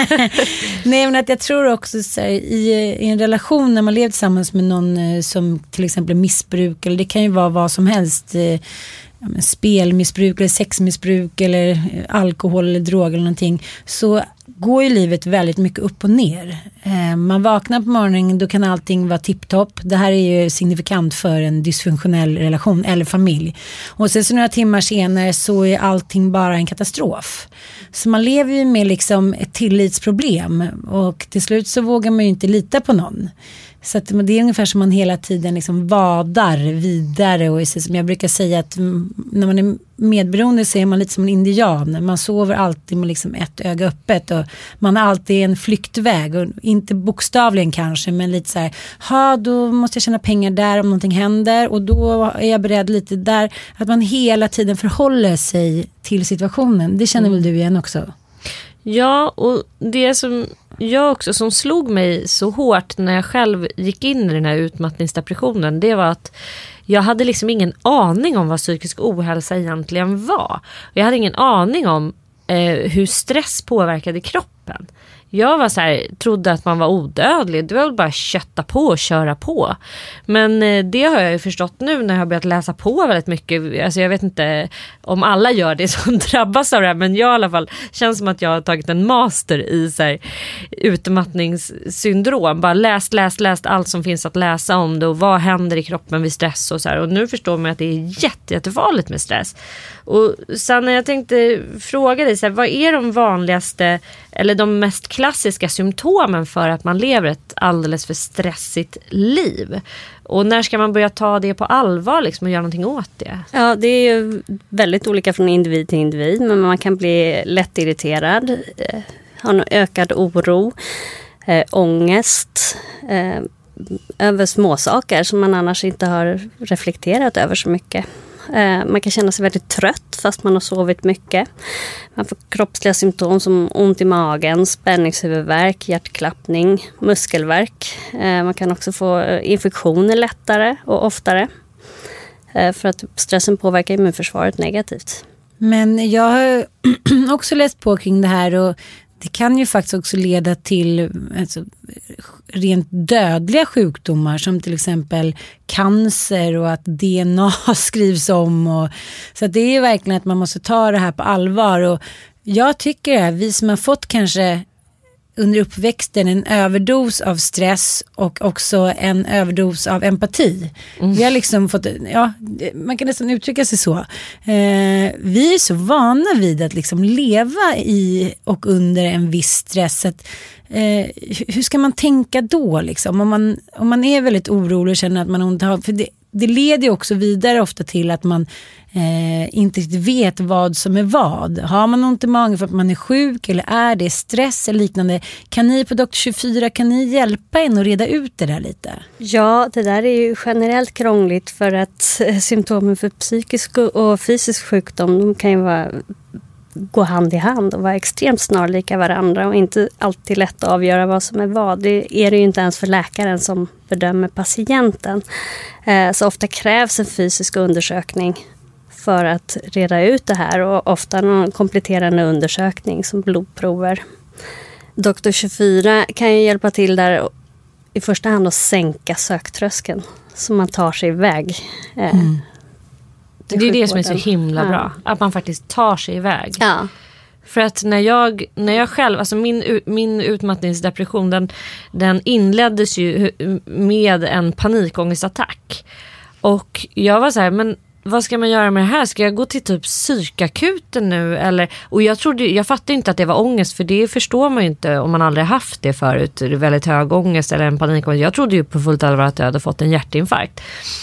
Nej, men att jag tror också så här, i, i en relation när man lever tillsammans med någon eh, som till exempel missbruk, eller det kan ju vara vad som helst, eh, ja, men spelmissbruk eller sexmissbruk eller eh, alkohol eller drog eller någonting, så går ju livet väldigt mycket upp och ner. Eh, man vaknar på morgonen, då kan allting vara tipptopp. Det här är ju signifikant för en dysfunktionell relation eller familj. Och sen så några timmar senare så är allting bara en katastrof. Så man lever ju med liksom ett tillitsproblem, och till slut så vågar man ju inte lita på någon. Så att det är ungefär som man hela tiden liksom vadar vidare, och som jag brukar säga att när man är medberoende så är man lite som en indian. Man sover alltid med liksom ett öga öppet, och man har alltid en flyktväg, och inte bokstavligen kanske, men lite så här, ha, då måste jag tjäna pengar där om någonting händer, och då är jag beredd lite där, att man hela tiden förhåller sig till situationen. Det känner väl du igen också? Ja, och det som jag också som slog mig så hårt när jag själv gick in i den här utmattningsdepressionen, det var att jag hade liksom ingen aning om vad psykisk ohälsa egentligen var. Jag hade ingen aning om eh, hur stress påverkade kroppen. Jag var så här, trodde att man var odödlig. Det var väl bara kötta på och köra på. Men eh, det har jag ju förstått nu när jag har börjat läsa på väldigt mycket. Alltså jag vet inte om alla gör det som drabbas av det här, men jag i alla fall känns som att jag har tagit en master i så här, utmattningssyndrom. Bara läst, läst, läst allt som finns att läsa om det, och vad händer i kroppen vid stress och så här. Och nu förstår man att det är jätte, jättefarligt med stress. Och sen när jag tänkte fråga dig, så här, vad är de vanligaste eller de mest klassiska symptomen för att man lever ett alldeles för stressigt liv? Och när ska man börja ta det på allvar liksom, och göra någonting åt det? Ja, det är ju väldigt olika från individ till individ, men man kan bli lätt irriterad, eh, ha en ökad oro, eh, ångest, eh, över småsaker som man annars inte har reflekterat över så mycket. Man kan känna sig väldigt trött fast man har sovit mycket. Man får kroppsliga symptom som ont i magen, spänningshuvudvärk, hjärtklappning, muskelvärk. Man kan också få infektioner lättare och oftare för att stressen påverkar immunförsvaret negativt. Men jag har också läst på kring det här, och det kan ju faktiskt också leda till alltså, rent dödliga sjukdomar som till exempel cancer och att D N A skrivs om. Och, så att det är verkligen att man måste ta det här på allvar. Och jag tycker att vi som har fått kanske under uppväxten en överdos av stress och också en överdos av empati. Mm. Vi har liksom fått, ja, man kan nästan uttrycka sig så. Eh, vi är så vana vid att liksom leva i och under en viss stress. Att, eh, hur ska man tänka då liksom? Om man, om man är väldigt orolig och känner att man inte har, för det, det leder också vidare ofta till att man eh, inte vet vad som är vad. Har man ont i magen för att man är sjuk eller är det stress eller liknande? Kan ni på doktor tjugofyra, kan ni hjälpa en att reda ut det där lite? Ja, det där är ju generellt krångligt för att symptomen för psykisk och fysisk sjukdom, de kan ju vara, gå hand i hand och vara extremt snarlika varandra och inte alltid lätt att avgöra vad som är vad. Det är det ju inte ens för läkaren som bedömer patienten. Så ofta krävs en fysisk undersökning för att reda ut det här och ofta någon kompletterande undersökning som blodprover. doktor tjugofyra kan ju hjälpa till där i första hand att sänka söktröskeln så man tar sig iväg. Mm. Det är det som är så himla ja. bra. Att man faktiskt tar sig iväg. Ja. För att när jag, när jag själv, alltså min, min utmattningsdepression, den, den inleddes ju med en panikångestattack. Och jag var så här, men vad ska man göra med det här? Ska jag gå till typ psykakuten nu? Eller, och jag trodde, jag fattade inte att det var ångest, för det förstår man ju inte om man aldrig haft det förut. Väldigt hög ångest eller en panikångest. Jag trodde ju på fullt allvar att jag hade fått en hjärtinfarkt.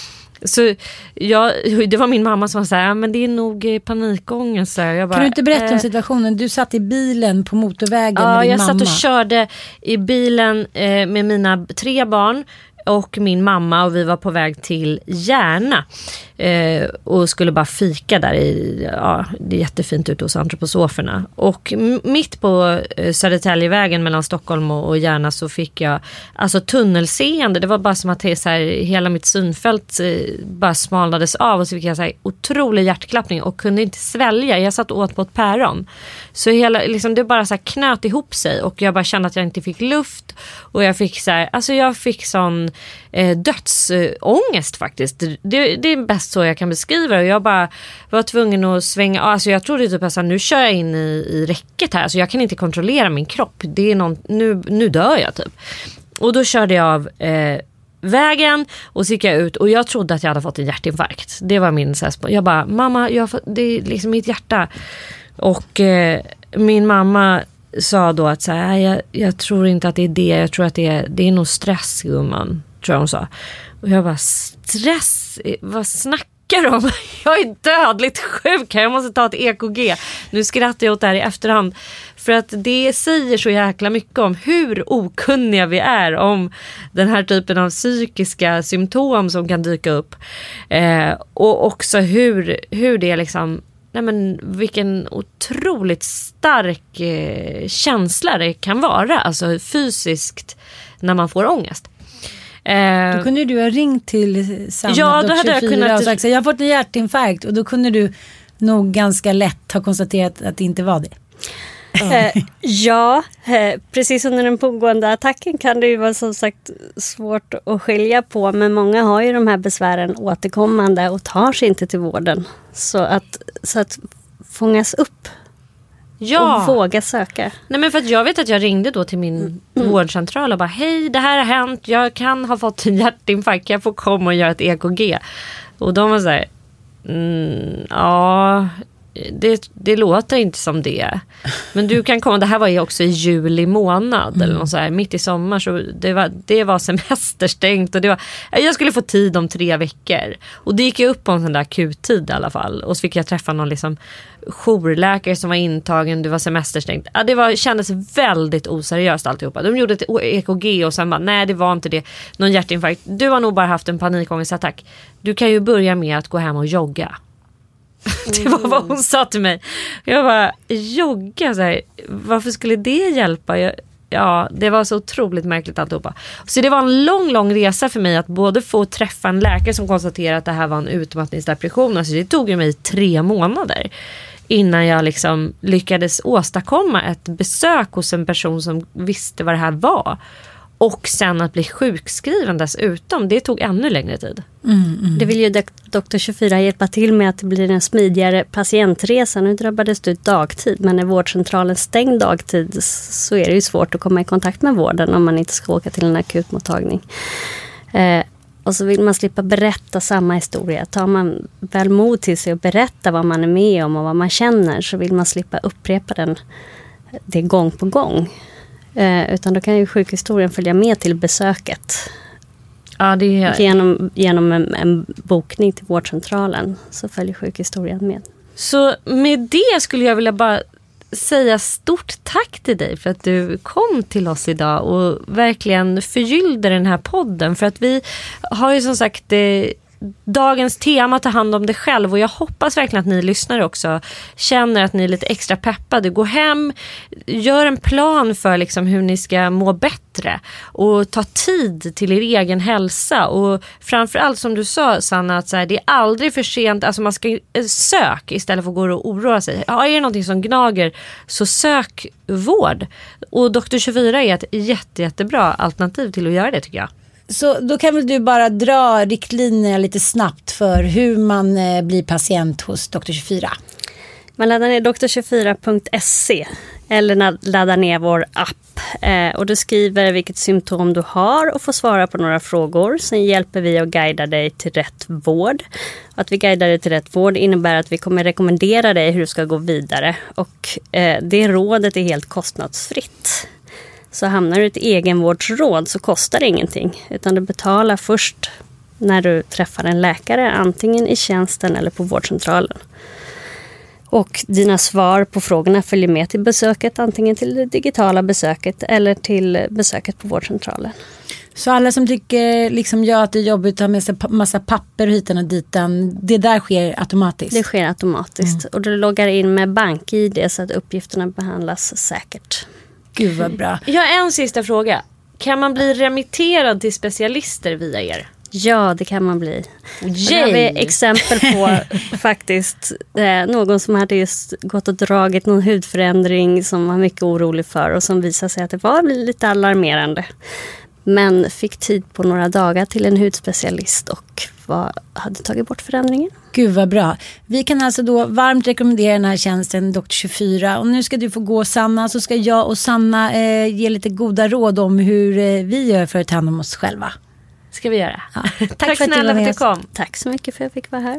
Så jag, det var min mamma som sa, ja, men det är nog panikångest. Jag bara, kan du inte berätta eh, om situationen? Du satt i bilen på motorvägen ja, med din jag mamma. satt och körde i bilen eh, med mina tre barn och min mamma, och vi var på väg till Järna eh, och skulle bara fika där i, ja, det är jättefint ute hos antroposoferna. Och m- mitt på eh, Södertäljevägen mellan Stockholm och, och Järna så fick jag alltså tunnelseende. Det var bara som att det, så här, hela mitt synfält eh, bara smalnades av, och så fick jag så här, otrolig hjärtklappning och kunde inte svälja. Jag satt åt på ett päron. Så hela, liksom, det bara så här knöt ihop sig och jag bara kände att jag inte fick luft, och jag fick så här, alltså jag fick sån eh, dödsångest faktiskt. Det, det är bäst så jag kan beskriva det. Och jag bara var tvungen att svänga, alltså jag trodde typ att nu kör jag in i, i räcket här, alltså jag kan inte kontrollera min kropp. Det är någon, nu, nu dör jag typ. Och då körde jag av eh, vägen och så gick jag ut och jag trodde att jag hade fått en hjärtinfarkt. Det var min så här, jag bara, mamma, jag har fått, det är liksom mitt hjärta. Och eh, min mamma sa då att så här, jag, jag tror inte att det är det. Jag tror att det är, det är nog stress, gumman, tror jag hon sa. Och jag bara, stress? Vad snackar du om? Jag är dödligt sjuk. Jag måste ta ett E K G. Nu skrattar jag åt det här i efterhand. För att det säger så jäkla mycket om hur okunniga vi är om den här typen av psykiska symptom som kan dyka upp. Eh, och också hur, hur det är liksom... Nej, men vilken otroligt stark eh, känsla det kan vara, alltså fysiskt, när man får ångest. Eh, då kunde ju du ha ringt till samma ja, då hade jag kunnat... och sagt så, jag har fått en hjärtinfarkt, och då kunde du nog ganska lätt ha konstaterat att det inte var det. Eh, ja, eh, precis under den pågående attacken kan det ju vara som sagt svårt att skilja på, men många har ju de här besvären återkommande och tar sig inte till vården. Så att, så att fångas upp ja. och våga söka. Nej, men för att jag vet att jag ringde då till min mm. vårdcentral och bara, hej, det här har hänt, jag kan ha fått en hjärtinfarkt, jag får komma och göra ett E K G. Och de var så här, mm, ja... Det, det låter inte som det. Men du kan komma, det här var ju också i juli månad mm. eller något så här, mitt i sommar, så det var, det var semesterstängt och det var, jag skulle få tid om tre veckor. Och det gick jag upp på en sån där akuttid i alla fall. Och så fick jag träffa någon liksom jourläkare som var intagen, det var semesterstängt. Ja, det var, kändes väldigt oseriöst alltihopa. De gjorde ett E K G och sen bara, nej det var inte det, någon hjärtinfarkt. Du har nog bara haft en panikångestattack. Du kan ju börja med att gå hem och jogga. Det var vad hon sa till mig. Jag bara, jogga så här, varför skulle det hjälpa? Jag, ja, det var så otroligt märkligt alltihopa. Så det var en lång, lång resa för mig att både få träffa en läkare som konstaterade att det här var en utmattningsdepression. Alltså det tog ju mig tre månader innan jag liksom lyckades åstadkomma ett besök hos en person som visste vad det här var. Och sen att bli sjukskriven dessutom, det tog ännu längre tid. Mm, mm. Det vill ju doktor tjugofyra hjälpa till med att det blir en smidigare patientresa. Nu drabbades du dagtid, men när vårdcentralen stängd dagtid så är det ju svårt att komma i kontakt med vården om man inte ska åka till en akutmottagning. Eh, och så vill man slippa berätta samma historia. Tar man väl mod till sig och berätta vad man är med om och vad man känner, så vill man slippa upprepa den det gång på gång. Eh, utan då kan ju sjukhistorien följa med till besöket. Ja, det är... Genom, genom en, en bokning till vårdcentralen så följer sjukhistorien med. Så med det skulle jag vilja bara säga stort tack till dig för att du kom till oss idag och verkligen förgyllde den här podden. För att vi har ju som sagt det, dagens tema ta hand om dig själv, och jag hoppas verkligen att ni lyssnare också känner att ni är lite extra peppade. Gå hem, gör en plan för liksom hur ni ska må bättre och ta tid till er egen hälsa. Och framförallt som du sa, Sanna, att så här, det är aldrig för sent, alltså man ska söka istället för att gå och oroa sig. Ja, är det någonting som gnager, så sök vård. Och doktor tjugofyra är ett jätte, jättebra alternativ till att göra det, tycker jag. Så då kan väl du bara dra riktlinjer lite snabbt för hur man eh, blir patient hos doktor tjugofyra. Man laddar ner doktor tjugofyra punkt se eller laddar ner vår app. Eh, och du skriver vilket symptom du har och får svara på några frågor. Sen hjälper vi att guida dig till rätt vård. Att vi guidar dig till rätt vård innebär att vi kommer rekommendera dig hur du ska gå vidare. Och eh, det rådet är helt kostnadsfritt. Så hamnar du i ett egenvårdsråd så kostar det ingenting. Utan du betalar först när du träffar en läkare, antingen i tjänsten eller på vårdcentralen. Och dina svar på frågorna följer med till besöket, antingen till det digitala besöket eller till besöket på vårdcentralen. Så alla som tycker liksom jag att det är jobbigt att ha med sig massa papper hitan och ditan, det där sker automatiskt? Det sker automatiskt. Mm. Och du loggar in med bank-I D så att uppgifterna behandlas säkert. Gud vad bra. Jag har en sista fråga. Kan man bli remitterad till specialister via er? Ja, det kan man bli. Det har vi exempel på faktiskt. Eh, någon som hade just gått och dragit någon hudförändring som var mycket orolig för och som visade sig att det var lite alarmerande. Men fick tid på några dagar till en hudspecialist och var, hade tagit bort förändringen. Gud vad bra. Vi kan alltså då varmt rekommendera den här tjänsten doktor tjugofyra. Och nu ska du få gå, Sanna, så ska jag och Sanna eh, ge lite goda råd om hur eh, vi gör för att ta hand om oss själva. Ska vi göra. Ja. Tack, Tack för snälla att du för att du kom. Tack så mycket för att jag fick vara här.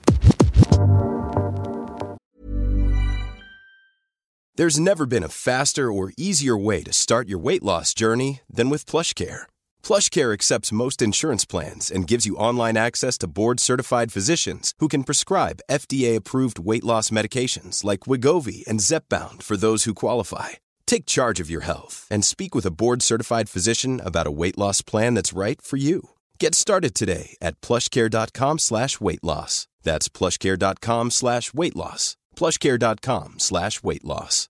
There's never been a faster or easier way to start your weight loss journey than with PlushCare. PlushCare accepts most insurance plans and gives you online access to board-certified physicians who can prescribe F D A-approved weight loss medications like Wegovy and Zepbound for those who qualify. Take charge of your health and speak with a board-certified physician about a weight loss plan that's right for you. Get started today at plushcare.com slash weight loss. That's plushcare.com slash weight loss. plushcare.com slash weight loss.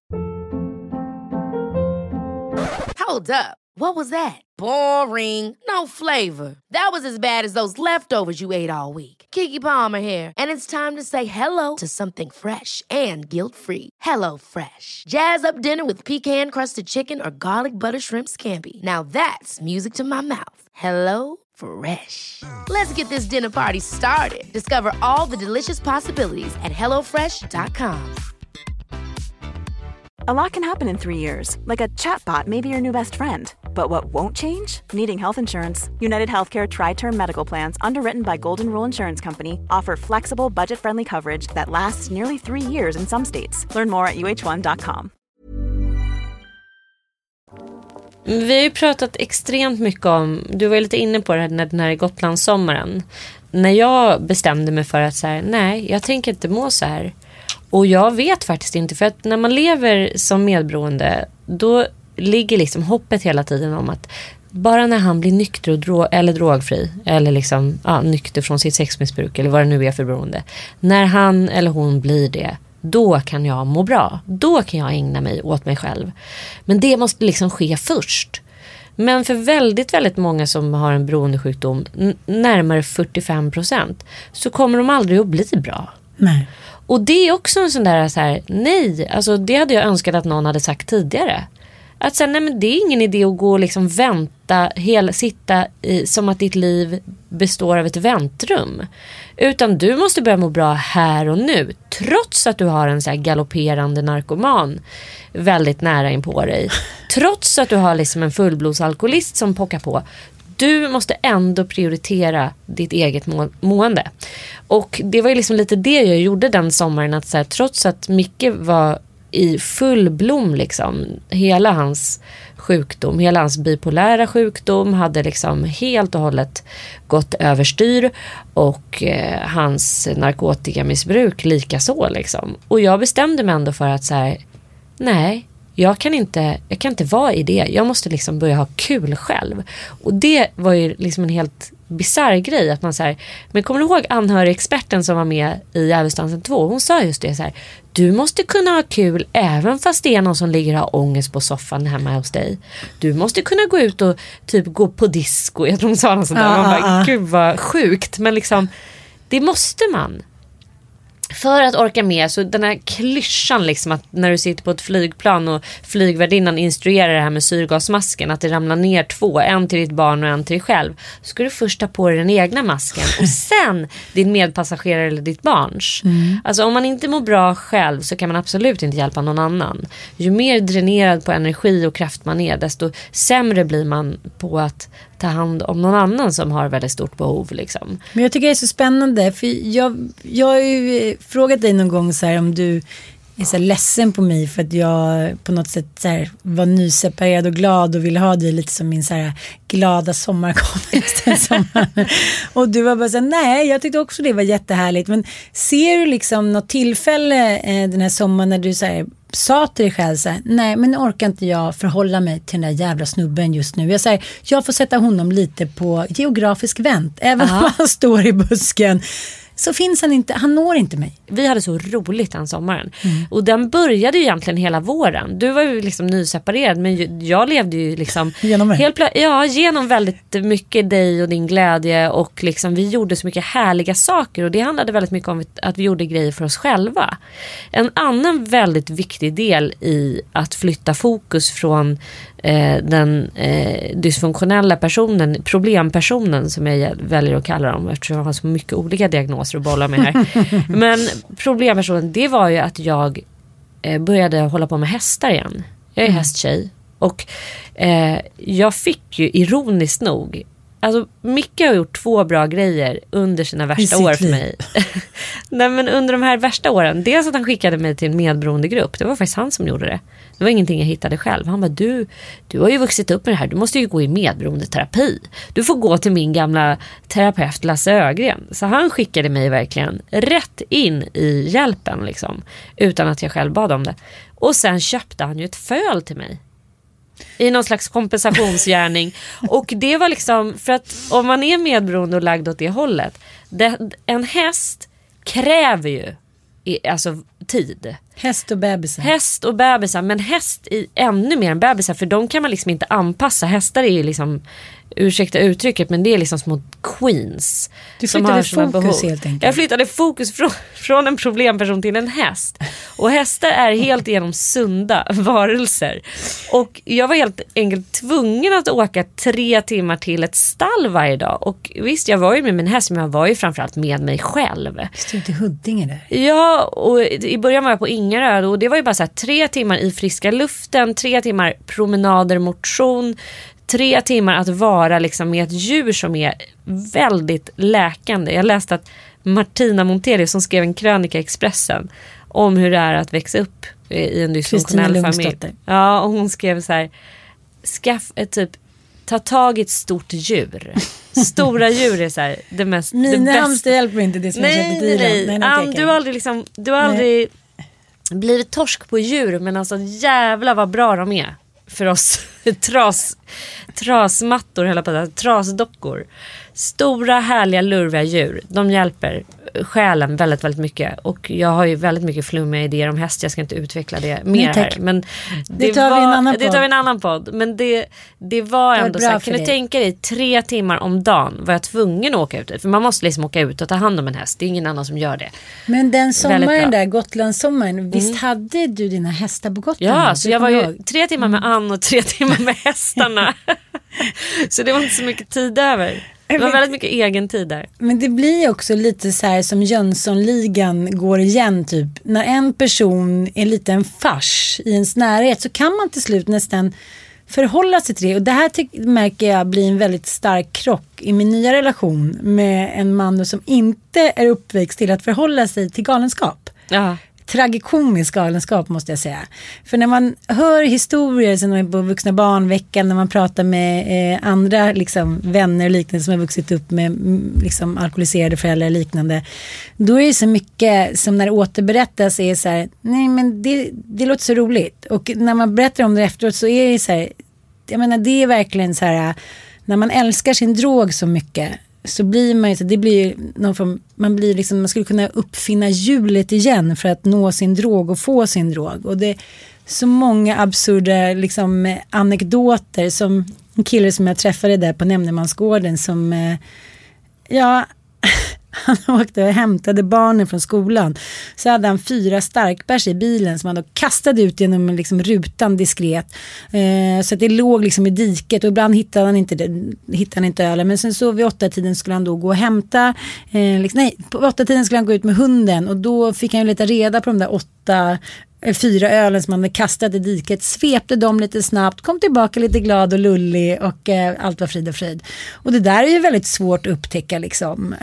Hold up. What was that? Boring. No flavor. That was as bad as those leftovers you ate all week. Keke Palmer here, and it's time to say hello to something fresh and guilt-free. Hello Fresh. Jazz up dinner with pecan-crusted chicken or garlic butter shrimp scampi. Now that's music to my mouth. Hello Fresh. Let's get this dinner party started. Discover all the delicious possibilities at hello fresh dot com. A lot can happen in three years, like a chatbot may be your new best friend. But what won't change? Needing health insurance. United Healthcare Tri-Term Medical Plans, underwritten by Golden Rule Insurance Company, offer flexible, budget-friendly coverage that lasts nearly three years in some states. Learn more at u h one dot com. Vi har ju pratat extremt mycket om, du var lite inne på det här när den här Gotlandssommaren. När jag bestämde mig för att så här, nej, jag tänker inte må så här. Och jag vet faktiskt inte, för att när man lever som medberoende, då ligger liksom hoppet hela tiden om att bara när han blir nykter och drog, eller drogfri, eller liksom ja, nykter från sitt sexmissbruk eller vad det nu är för beroende, när han eller hon blir det, då kan jag må bra. Då kan jag ägna mig åt mig själv. Men det måste liksom ske först. Men för väldigt, väldigt många som har en beroendesjukdom, n- närmare fyrtiofem procent, så kommer de aldrig att bli bra. Nej. Och det är också en sån där så här, nej, alltså det hade jag önskat att någon hade sagt tidigare. Att sen, nej men det är ingen idé att gå och liksom vänta, hela, sitta i, som att ditt liv består av ett väntrum. Utan du måste börja må bra här och nu. Trots att du har en så här galopperande narkoman väldigt nära in på dig. Trots att du har liksom en fullblodsalkoholist som pockar på. Du måste ändå prioritera ditt eget må- mående. Och det var ju liksom lite det jag gjorde den sommaren. Att så här, trots att Micke var i full blom liksom, hela hans sjukdom, hela hans bipolära sjukdom hade liksom helt och hållet gått överstyr, och eh, hans narkotikamissbruk lika så liksom. Och jag bestämde mig ändå för att så här, nej, jag kan inte jag kan inte vara i det. Jag måste liksom börja ha kul själv. Och det var ju liksom en helt bizarr grej att man så här, men kommer du ihåg anhörigexperten som var med i Djävulsdansen två? Hon sa just det så här: du måste kunna ha kul även fast det är någon som ligger och har ångest på soffan hemma hos dig. Du måste kunna gå ut och typ gå på disco. Jag tror hon sa något sånt där. Ah, man bara, ah. gud vad sjukt. Men liksom, det måste man. För att orka med, så den här klyschan liksom, att när du sitter på ett flygplan och flygvärdinnan instruerar det här med syrgasmasken, att det ramlar ner två, en till ditt barn och en till dig själv, så ska du först ta på dig den egna masken och sen din medpassagerare eller ditt barns. Mm. Alltså om man inte mår bra själv så kan man absolut inte hjälpa någon annan. Ju mer dränerad på energi och kraft man är, desto sämre blir man på att ta hand om någon annan som har väldigt stort behov liksom. Men jag tycker det är så spännande, för jag, jag har ju frågat dig någon gång så här, om du är så här ledsen på mig för att jag på något sätt så här var nyseparerad och glad och ville ha dig lite som min så här glada sommarkompis den sommaren. Och du var bara så här, nej, jag tyckte också det var jättehärligt. Men ser du liksom något tillfälle eh, den här sommaren när du så här sa till dig själv så här, nej men orkar inte jag förhålla mig till den där jävla snubben just nu. Jag säger, jag får sätta honom lite på geografisk vänt. Även Aha. om han står i busken så finns han inte, han når inte mig. Vi hade så roligt den sommaren. Mm. Och den började ju egentligen hela våren. Du var ju liksom nyseparerad, men jag levde ju liksom genom mig. Helt plö- ja, genom väldigt mycket dig och din glädje, och liksom vi gjorde så mycket härliga saker, och det handlade väldigt mycket om att vi gjorde grejer för oss själva. En annan väldigt viktig del i att flytta fokus från eh, den eh, dysfunktionella personen, problempersonen som jag väljer att kalla dem, eftersom jag har så mycket olika diagnoser att bolla med här. Men problempersonen, det var ju att jag eh, började hålla på med hästar igen. Jag är mm. hästtjej. Och eh, jag fick ju ironiskt nog, alltså Micke har gjort två bra grejer under sina värsta år för mig. Nej, men under de här värsta åren, dels att han skickade mig till en medberoende grupp. Det var faktiskt han som gjorde det. Det var ingenting jag hittade själv. Han bara, du, du har ju vuxit upp med det här. Du måste ju gå i medberoende terapi. Du får gå till min gamla terapeut Lasse Ögren. Så han skickade mig verkligen rätt in i hjälpen liksom, utan att jag själv bad om det. Och sen köpte han ju ett föl till mig i någon slags kompensationsgärning. Och det var liksom, för att om man är medberoende och lagd åt det hållet, det, en häst kräver ju i, alltså tid. Häst och bebisar. Häst och bebisar, men häst i ännu mer än bebisar, för de kan man liksom inte anpassa. Hästar är ju liksom, ursäkta uttrycket, men det är liksom små queens. Du flyttade fokus helt enkelt. Jag flyttade fokus från, från en problemperson till en häst. Och hästar är helt igenom sunda varelser. Och jag var helt enkelt tvungen att åka tre timmar till ett stall varje dag. Och visst, jag var ju med min häst, men jag var ju framförallt med mig själv. Stod i Huddinge där? Ja, och i början var jag på Ingarö, och det var ju bara så här, tre timmar i friska luften, tre timmar promenader, motion, tre timmar att vara liksom med ett djur som är väldigt läkande. Jag läste att Martina Montelius, som skrev en krönika i Expressen om hur det är att växa upp i en dysfunktionell familj. Ja, och hon skrev så här: skaff ett typ, ta tag i ett stort djur. Stora djur är så här det mest, mina hamster hjälper inte det som nej, jag köper i nej, nej, nej. Um, du har aldrig liksom, du har aldrig blivit torsk på djur, men alltså jävla vad bra de är för oss tras, trasmattor, hela på det, trasdockor. Stora, härliga, lurviga djur. De hjälper själen väldigt, väldigt mycket. Och jag har ju väldigt mycket flummiga idéer om häst. Jag ska inte utveckla det mer här. Men det, det tar var, vi en annan podd. Det tar vi en annan podd. Men det, det var ändå så här, kan du tänka dig tre timmar om dagen var jag tvungen att åka ut. För man måste liksom åka ut och ta hand om en häst. Det är ingen annan som gör det. Men den sommaren där, Gotlandssommaren, visst mm. hade du dina hästar på Gotland? Ja, så jag var ju tre timmar med Ann och tre timmar med hästarna. Så det var inte så mycket tid över. Det var väldigt mycket egen tid där. Men det blir också lite så här som Jönssonligan går igen typ. När en person är lite en fars i ens närhet så kan man till slut nästan förhålla sig till det. Och det här ty- märker jag blir en väldigt stark krock i min nya relation med en man som inte är uppväxt till att förhålla sig till galenskap. Ja. Tragikomisk galenskap måste jag säga. För när man hör historier som är på vuxna barnveckan, när man pratar med eh, andra liksom, vänner och liknande som har vuxit upp med m, liksom, alkoholiserade föräldrar och liknande, då är det så mycket som när det återberättas är så här, nej men det, det låter så roligt. Och när man berättar om det efteråt så är det så här, jag menar det är verkligen så här, när man älskar sin drog så mycket så blir man ju, det blir någon form, man blir liksom, man skulle kunna uppfinna hjulet igen för att nå sin drog och få sin drog. Och det är så många absurda liksom anekdoter, som en kille som jag träffade där på Nämndemansgården som ja, han åkte och hämtade barnen från skolan. Så hade han fyra starkbärs i bilen som han då kastade ut genom liksom rutan diskret. Eh, så att det låg liksom i diket och ibland hittade han inte, det, hittade han inte ölen. Men sen så vid åtta tiden skulle han då gå och hämta. Eh, liksom, nej, på åtta tiden skulle han gå ut med hunden och då fick han ju leta reda på de där åtta fyra ölen som man hade kastat i diket, svepte dem lite snabbt, kom tillbaka lite glad och lullig och eh, allt var frid och frid. Och det där är ju väldigt svårt att upptäcka liksom.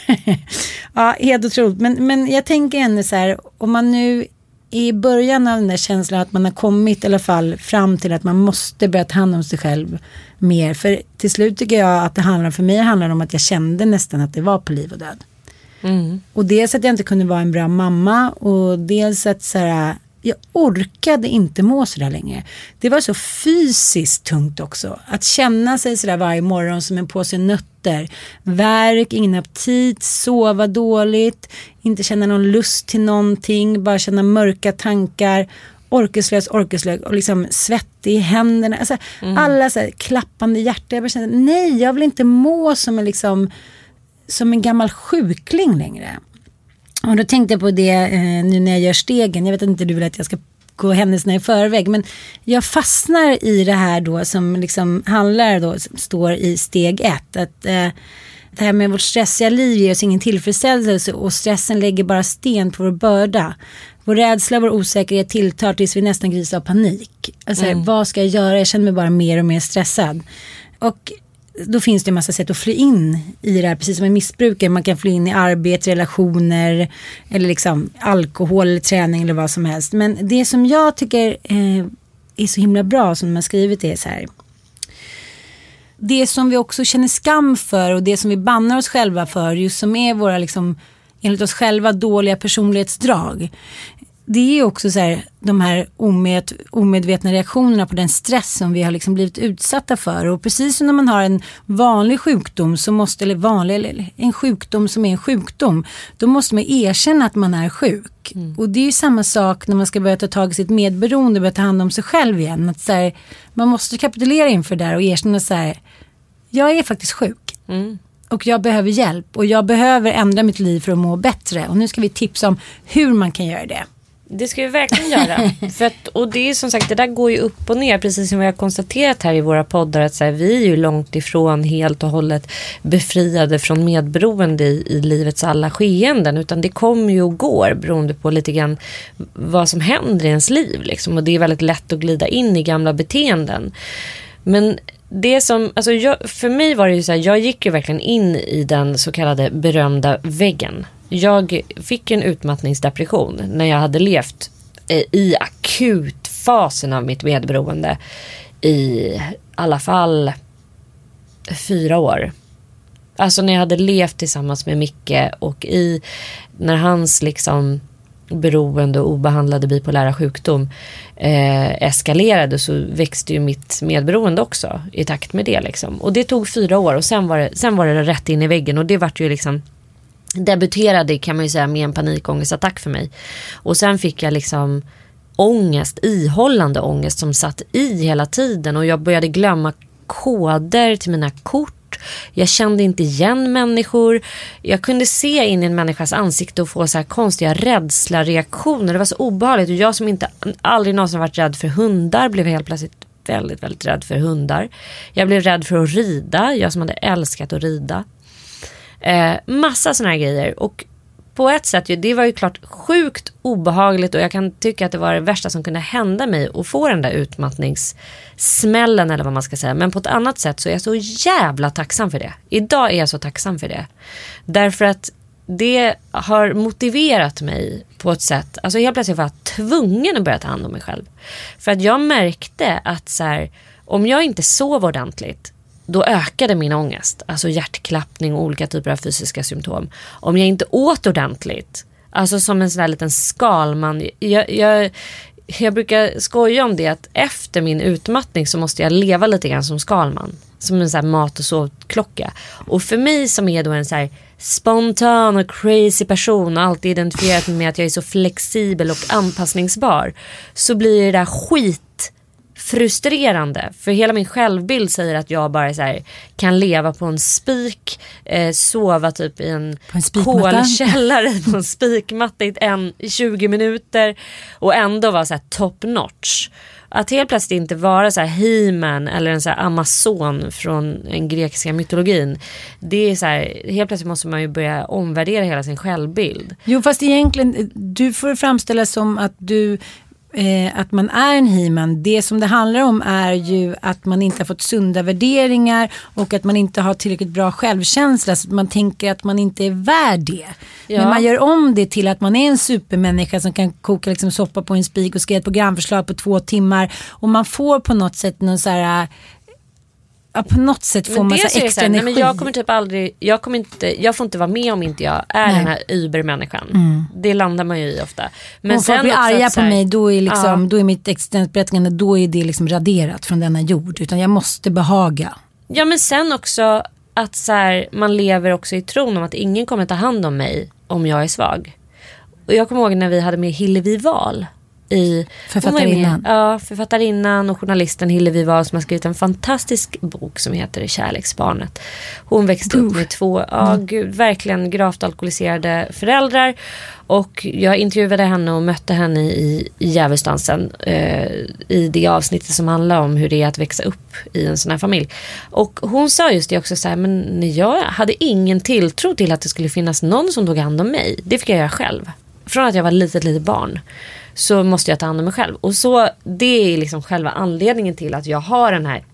Ja, helt otroligt. Men, men jag tänker ändå så här, om man nu i början av den där känslan att man har kommit i alla fall fram till att man måste börja ta hand om sig själv mer. För till slut tycker jag att det handlar, för mig handlar det om att jag kände nästan att det var på liv och död. Mm. Och dels att jag inte kunde vara en bra mamma och dels att så här, jag orkade inte må så där längre. Det var så fysiskt tungt också. Att känna sig så där varje morgon som en påse nötter. Värk, ingen aptit, sova dåligt, inte känna någon lust till någonting, bara känna mörka tankar, orkeslös, orkeslös och liksom svettig i händerna. Alltså, mm. Alla så här klappande hjärta. Jag bara kände, nej, jag vill inte må som en, liksom, som en gammal sjukling längre. Och då tänkte jag på det eh, nu när jag gör stegen. Jag vet inte, du vill att jag ska gå händelserna i förväg. Men jag fastnar i det här då som liksom handlar då, som står i steg ett. Att eh, det här med vårt stressiga liv ger oss ingen tillfredsställelse och stressen lägger bara sten på vår börda. Vår rädsla, vår osäkerhet tilltar tills vi nästan grisar av panik. Alltså, mm. vad ska jag göra? Jag känner mig bara mer och mer stressad. Och då finns det en massa sätt att fly in i det här, precis som en missbrukare. Man kan fly in i arbete, relationer eller liksom alkohol, träning eller vad som helst. Men det som jag tycker eh, är så himla bra som de har skrivit är så här. Det som vi också känner skam för och det som vi bannar oss själva för, just som är våra liksom, enligt oss själva dåliga personlighetsdrag. Det är också så här, de här omed, omedvetna reaktionerna på den stress som vi har liksom blivit utsatta för. Och precis som när man har en vanlig sjukdom så måste, eller vanlig, eller en sjukdom som är en sjukdom, då måste man erkänna att man är sjuk. Mm. Och det är ju samma sak när man ska börja ta tag i sitt medberoende och börja ta hand om sig själv igen. Att så här, man måste kapitulera inför det där och erkänna så här, jag är faktiskt sjuk. Mm. Och jag behöver hjälp och jag behöver ändra mitt liv för att må bättre. Och nu ska vi tipsa om hur man kan göra det. Det ska vi verkligen göra. För att, och det är som sagt, det där går ju upp och ner. Precis som vi har konstaterat här i våra poddar. Att så här, vi är ju långt ifrån helt och hållet befriade från medberoende i, i livets alla skeenden. Utan det kommer ju och går beroende på lite grann vad som händer i ens liv. Liksom. Och det är väldigt lätt att glida in i gamla beteenden. Men det som, alltså jag, för mig var det ju så här, jag gick ju verkligen in i den så kallade berömda väggen. Jag fick en utmattningsdepression när jag hade levt i akutfasen av mitt medberoende i alla fall fyra år. Alltså när jag hade levt tillsammans med Micke och i när hans liksom beroende och obehandlade bipolära sjukdom eh, eskalerade, så växte ju mitt medberoende också i takt med det liksom. Och det tog fyra år och sen var det, sen var det rätt in i väggen, och det var ju liksom debuterade, kan man ju säga, med en panikångestattack för mig. Och sen fick jag liksom ångest, ihållande ångest som satt i hela tiden, och jag började glömma koder till mina kort. Jag kände inte igen människor. Jag kunde se in i en människas ansikte och få så här konstiga rädsla-reaktioner. Det var så obehagligt. Och jag som inte aldrig någonsin varit rädd för hundar blev helt plötsligt väldigt, väldigt rädd för hundar. Jag blev rädd för att rida. Jag som hade älskat att rida. Eh, massa såna här grejer. Och på ett sätt, det var ju klart sjukt obehagligt, och jag kan tycka att det var det värsta som kunde hända mig att få den där utmattningssmällen, eller vad man ska säga. Men på ett annat sätt så är jag så jävla tacksam för det. Idag är jag så tacksam för det. Därför att det har motiverat mig på ett sätt. Alltså helt plötsligt var jag tvungen att börja ta hand om mig själv. För att jag märkte att så här, om jag inte sov ordentligt, då ökade min ångest. Alltså hjärtklappning och olika typer av fysiska symptom. Om jag inte åt ordentligt, alltså som en sån där liten skalman. Jag, jag, jag brukar skoja om det, att efter min utmattning så måste jag leva lite grann som skalman. Som en sån här mat- och sovklocka. Och för mig som är då en så här spontan och crazy person, och alltid identifierat med att jag är så flexibel och anpassningsbar, så blir det där skit frustrerande, för hela min självbild säger att jag bara så här, kan leva på en spik, eh, sova typ i en, en kolkällare på en spikmatta i, en, i tjugo minuter och ändå vara så här top notch. Att helt plötsligt inte vara så här He-Man eller en så här Amazon från den grekiska mytologin, det är så här, helt plötsligt måste man ju börja omvärdera hela sin självbild. Jo, fast egentligen du får framställa som att du Eh, att man är en He-Man. Det som det handlar om är ju att man inte har fått sunda värderingar och att man inte har tillräckligt bra självkänsla, så att man tänker att man inte är värd det. Ja. Men man gör om det till att man är en supermänniska som kan koka liksom soppa på en spik och skriva ett programförslag på två timmar, och man får på något sätt någon så här, ja, på något sätt får man så extra så här, energi. Nej, men jag kommer typ aldrig, jag kommer inte, jag får inte vara med om inte jag är nej. Den här übermänniskan. Mm. Det landar man ju i ofta. Men om folk blir arga på mig, då är liksom, ja. då är mitt existensberättigande, då är det liksom raderat från denna jord, utan jag måste behaga. Ja, men sen också att så här, man lever också i tron om att ingen kommer ta hand om mig om jag är svag. Och jag kommer ihåg när vi hade med Hillevi Wahl i författarinnan. Ja, författarinnan och journalisten Hillevi Wahl, som har skrivit en fantastisk bok som heter Kärleksbarnet. Hon växte upp med två, ja mm. gud, verkligen gravt alkoholiserade föräldrar, och jag intervjuade henne och mötte henne i, i Djävulsdansen eh, i det avsnittet som handlar om hur det är att växa upp i en sån här familj. Och hon sa just det också så här, men jag hade ingen tilltro till att det skulle finnas någon som tog hand om mig. Det fick jag göra själv. Från att jag var litet, litet barn, så måste jag ta hand om mig själv. Och så, det är liksom själva anledningen till att jag har den här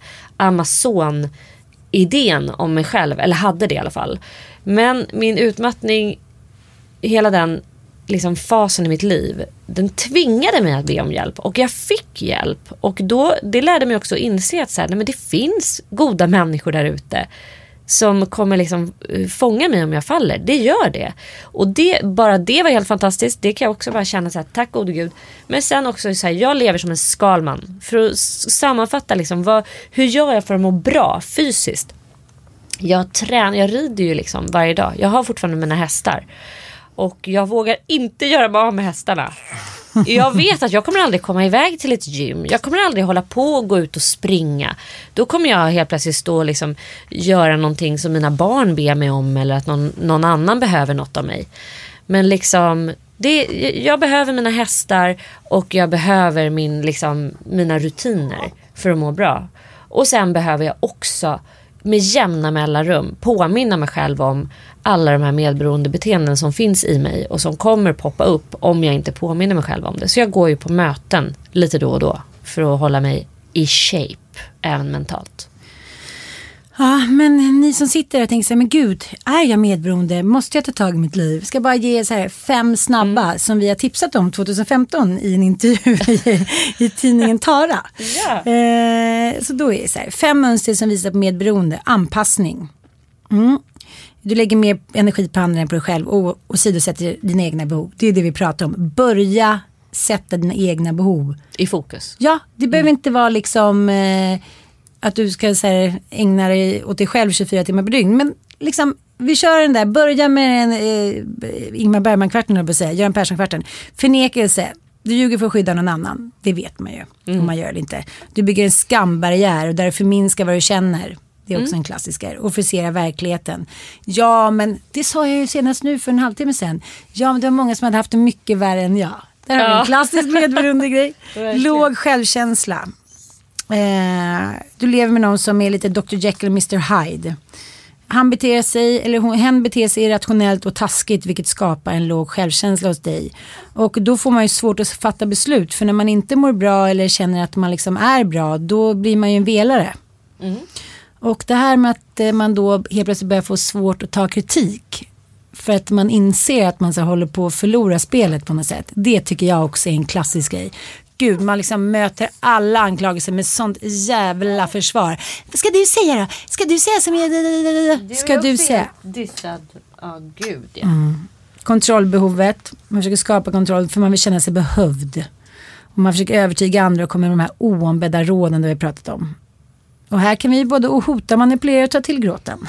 Amazon-idén om mig själv. Eller hade det i alla fall. Men min utmattning, hela den liksom fasen i mitt liv, den tvingade mig att be om hjälp. Och jag fick hjälp. Och då, det lärde mig också att inse att så här, nej, men det finns goda människor där ute som kommer liksom fånga mig om jag faller. Det gör det. Och det, bara det var helt fantastiskt. Det kan jag också bara känna så här, tack gode Gud. Men sen också så här, jag lever som en skalman. För att sammanfatta liksom, vad, hur gör jag för att må bra fysiskt? Jag tränar, jag rider ju liksom varje dag. Jag har fortfarande mina hästar. Och jag vågar inte göra mig av med hästarna. Jag vet att jag kommer aldrig komma iväg till ett gym. Jag kommer aldrig hålla på och gå ut och springa. Då kommer jag helt plötsligt stå och liksom göra någonting som mina barn ber mig om, eller att någon, någon annan behöver något av mig. Men liksom, det, jag behöver mina hästar och jag behöver min, liksom, mina rutiner för att må bra. Och sen behöver jag också med jämna mellanrum påminna mig själv om alla de här medberoende beteenden som finns i mig och som kommer poppa upp om jag inte påminner mig själv om det. Så jag går ju på möten lite då och då för att hålla mig i shape, även mentalt. Ja, men ni som sitter där och tänker så här, men gud, är jag medberoende? Måste jag ta tag i mitt liv? Ska bara ge så här fem snabba mm. som vi har tipsat om tjugohundrafemton i en intervju i, i tidningen Tara. Ja. Eh, så då är det så här, fem mönster som visar på medberoende. Anpassning. Mm. Du lägger mer energi på andra än på dig själv och, och sidosätter dina egna behov. Det är det vi pratar om. Börja sätta dina egna behov i fokus. Ja, det behöver mm. inte vara liksom eh, att du ska så här, ägna dig åt dig själv tjugofyra timmar per dygn. Men liksom, vi kör den där. Börja med en eh, Ingmar Bergman-kvarten, eller säga, Göran Persson-kvarten. Förnekelse. Du ljuger för att skydda någon annan. Det vet man ju. Mm. Om man gör det inte. Du bygger en skambarriär och där förminskar vad du känner. Det är också mm. en klassiker. Och frisera verkligheten. Ja, men det sa jag ju senast nu för en halvtimme sedan. Ja, men det var många som hade haft det mycket värre än jag. Det här är ja. en klassisk medberoende grej. Låg självkänsla. Eh, du lever med någon som är lite doktor Jekyll och mister Hyde. Han beter sig, eller hon, hen beter sig irrationellt och taskigt, vilket skapar en låg självkänsla hos dig. Och då får man ju svårt att fatta beslut. För när man inte mår bra eller känner att man liksom är bra, då blir man ju en velare. Mm. Och det här med att man då helt plötsligt börjar få svårt att ta kritik för att man inser att man så håller på att förlora spelet på något sätt. Det tycker jag också är en klassisk grej. Gud, man liksom möter alla anklagelser med sånt jävla försvar. Vad ska du säga då? Ska du säga som jag... Ska du säga? Dissad. Ja, oh, gud, ja. Mm. Kontrollbehovet. Man försöker skapa kontroll för man vill känna sig behövd. Och man försöker övertyga andra och kommer med de här oombedda råden vi har pratat om. Och här kan vi både hota, manipulera och ta till gråten.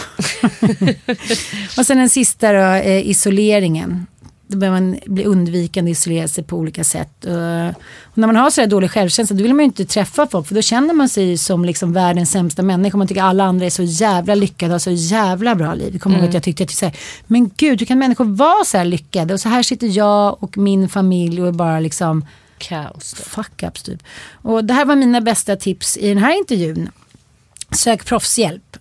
Och sen den sista då, eh, isoleringen. Då behöver man bli undvikande, isolera sig på olika sätt. Och, och när man har så här dålig självkänsla, då vill man ju inte träffa folk. För då känner man sig som liksom världens sämsta människa. Man tycker alla andra är så jävla lyckade och så jävla bra liv. Jag kommer ihåg mm. att jag tyckte att så här, men gud, hur kan människor vara så här lyckade? Och så här sitter jag och min familj och är bara liksom... kaos. Fuck ups typ. Och det här var mina bästa tips i den här intervjun. Sök proffshjälp.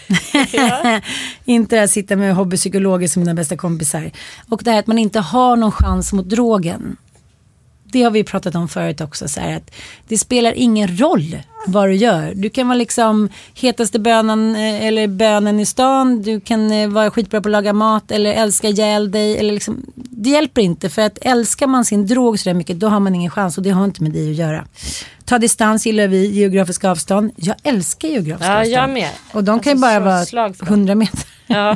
Ja. Inte att sitta med hobbypsykologer som mina bästa kompisar. Och det här att man inte har någon chans mot drogen. Det har vi pratat om förut också. Så här, att det spelar ingen roll vad du gör. Du kan vara liksom hetaste bönen eller bönen i stan. Du kan vara skitbra på att laga mat eller älska ihjäl dig. Eller liksom, det hjälper inte, för att älskar man sin drog så där mycket, då har man ingen chans, och det har inte med dig att göra. Ta distans gillar vi, geografiska avstånd. Jag älskar geografiska ja, avstånd. Jag med. Och de kan alltså, ju bara vara hundra meter. Ja.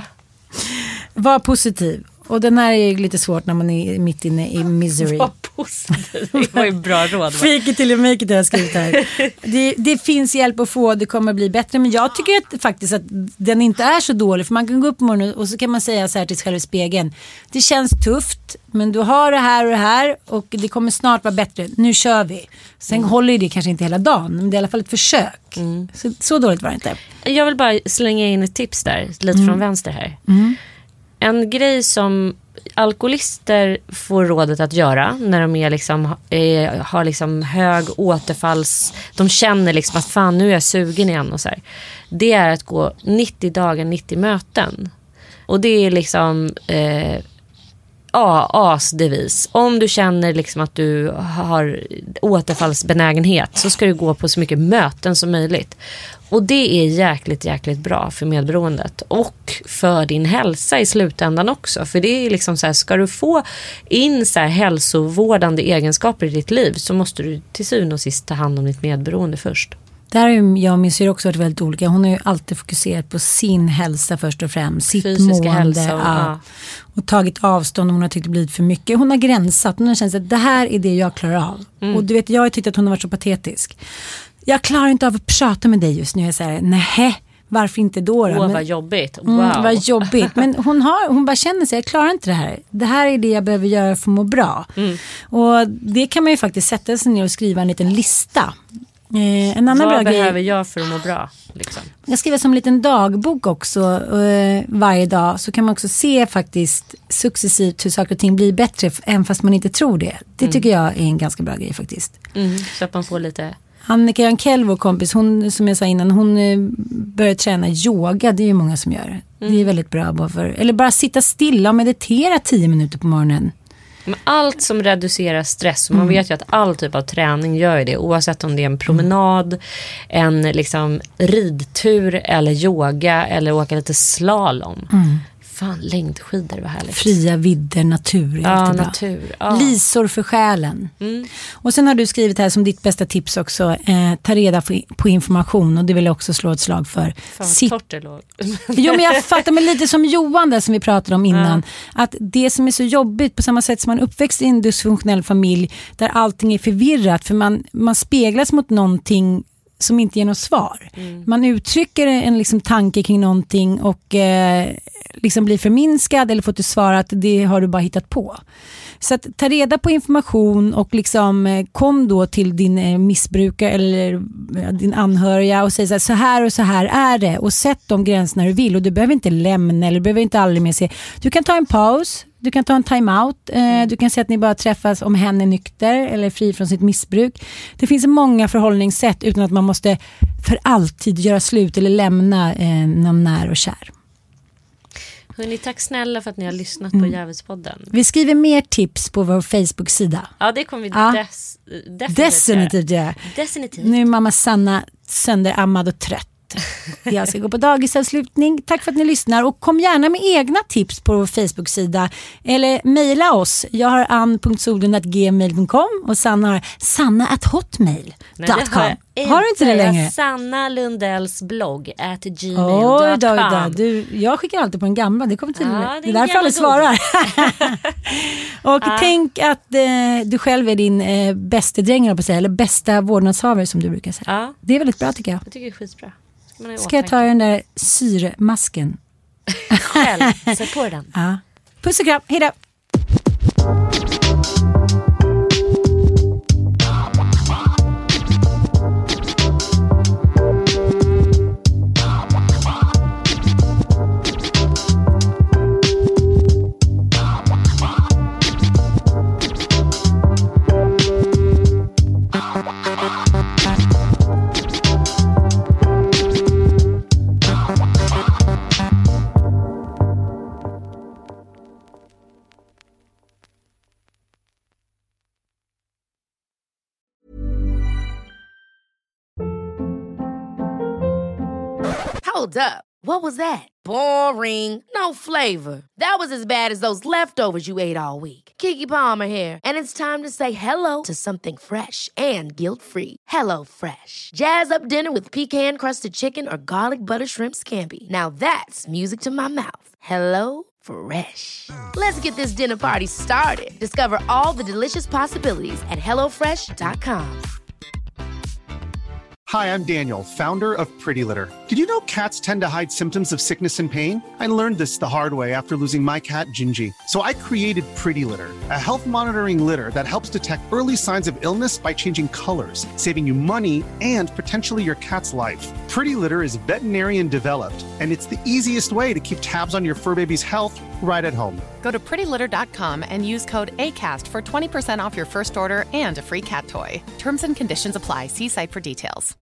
Var positiv. Och den här är lite svårt när man är mitt inne i misery. Var positiv. Det var ju bra råd. Fake it till you make it, har jag skrivit här. det, det finns hjälp att få, det kommer bli bättre. Men jag tycker att, faktiskt att den inte är så dålig. För man kan gå upp på morgonen och så kan man säga så här till sig själv i spegeln. Det känns tufft, men du har det här och det här. Och det kommer snart vara bättre. Nu kör vi. Sen mm. håller det kanske inte hela dagen. Men det är i alla fall ett försök. Mm. Så, så dåligt var det inte. Jag vill bara slänga in ett tips där. Lite mm. från vänster här. Mm. En grej som alkoholister får rådet att göra när de är liksom, är, har liksom hög återfalls, de känner liksom att fan, nu är jag sugen igen och så här. Det är att gå nittio dagar, nittio möten. Och det är liksom eh, ja, asdevis. Om du känner liksom att du har återfallsbenägenhet, så ska du gå på så mycket möten som möjligt. Och det är jäkligt, jäkligt bra för medberoendet. Och för din hälsa i slutändan också. För det är liksom så här, ska du få in så här hälsovårdande egenskaper i ditt liv, så måste du till syvende och sist ta hand om ditt medberoende först. Där har ju jag och min syster också varit väldigt olika. Hon har ju alltid fokuserat på sin hälsa först och främst. Sitt fysiska mående. Hälsa och, ja. Ja. Och tagit avstånd om hon har tyckt det blivit för mycket. Hon har gränsat. Hon har känt att det här är det jag klarar av. Mm. Och du vet, jag har tyckt att hon har varit så patetisk. Jag klarar inte av att prata med dig just nu. Jag säger, nej, varför inte då? då? Åh, Men, vad jobbigt. Wow. Mm, vad jobbigt. Men hon, har, hon bara känner sig, jag klarar inte det här. Det här är det jag behöver göra för att må bra. Mm. Och det kan man ju faktiskt sätta sig ner och skriva en liten lista. Eh, en annan vad bra behöver grej, jag för att må bra? Liksom. Jag skriver som en liten dagbok också eh, varje dag. Så kan man också se faktiskt successivt hur saker och ting blir bättre, även fast man inte tror det. Det tycker mm. jag är en ganska bra grej faktiskt. Mm, så att man får lite... Annika Jankell, vår kompis, hon, som jag sa innan, hon eh, började träna yoga. Det är ju många som gör. Mm. Det är väldigt bra. Bara för, eller bara sitta stilla och meditera tio minuter på morgonen. Men allt som reducerar stress, och man mm. vet ju att all typ av träning gör det, oavsett om det är en promenad, mm. en liksom ridtur eller yoga eller åka lite slalom. Mm. Fan, längdskidor var härligt. Fria vidder, natur. Ja, natur. Ja. Lisor för själen. Mm. Och sen har du skrivit här som ditt bästa tips också. Eh, ta reda på, på information. Och det vill jag också slå ett slag för. Fan, Sitt... torrt det låg. Jo, men jag fattar mig lite som Johan där som vi pratade om innan. Ja. Att det som är så jobbigt på samma sätt som man uppväxt i en dysfunktionell familj där allting är förvirrat. För man, man speglas mot någonting som inte ger något svar. Mm. Man uttrycker en liksom tanke kring någonting och eh, liksom blir förminskad eller får till svar att det har du bara hittat på. Så att ta reda på information och liksom eh, kom då till din eh, missbrukare eller eh, din anhöriga och säg så här, så här och så här är det och sätt de gränserna du vill och du behöver inte lämna eller du behöver inte aldrig mer se. Du kan ta en paus. Du kan ta en time-out. Eh, du kan säga att ni bara träffas om hen är nykter eller fri från sitt missbruk. Det finns många förhållningssätt utan att man måste för alltid göra slut eller lämna eh, någon när och kär. Hörrni, tack snälla för att ni har lyssnat mm. på Djävulspodden. Vi skriver mer tips på vår Facebook-sida. Ja, det kommer vi ja. des, definitivt, definitivt göra. Definitivt. Nu är mamma Sanna sönderammad och trött. Jag ska gå på dagisavslutning. Tack för att ni lyssnar och kom gärna med egna tips på vår Facebook-sida eller mejla oss. Jag har ann punkt solund at gmail punkt com och Sanna har sanna at hotmail punkt com. Har, har du inte det längre? Sanna Lundells blogg at gmail Oj punkt då, com. då. Du, jag skickar alltid på en gammal. Det kommer till ja, det. Det är därför alla svarar. Och ja. Tänk att eh, du själv är din eh, bästa dräng på sig eller bästa vårdnadshavare som du brukar säga. Ja. Det är väldigt bra tycker jag. Jag tycker det är skitbra. Ska jag ta den där syremasken? Själv, sätt på den. Ja. Puss och kram, hejdå! Hold up. What was that? Boring. No flavor. That was as bad as those leftovers you ate all week. Keke Palmer here, and it's time to say hello to something fresh and guilt-free. Hello Fresh. Jazz up dinner with pecan-crusted chicken or garlic butter shrimp scampi. Now that's music to my mouth. Hello Fresh. Let's get this dinner party started. Discover all the delicious possibilities at hello fresh dot com. Hi, I'm Daniel, founder of Pretty Litter. Did you know cats tend to hide symptoms of sickness and pain? I learned this the hard way after losing my cat, Gingy. So I created Pretty Litter, a health monitoring litter that helps detect early signs of illness by changing colors, saving you money and potentially your cat's life. Pretty Litter is veterinarian developed, and it's the easiest way to keep tabs on your fur baby's health right at home. Go to pretty litter dot com and use code ACAST for twenty percent off your first order and a free cat toy. Terms and conditions apply. See site for details.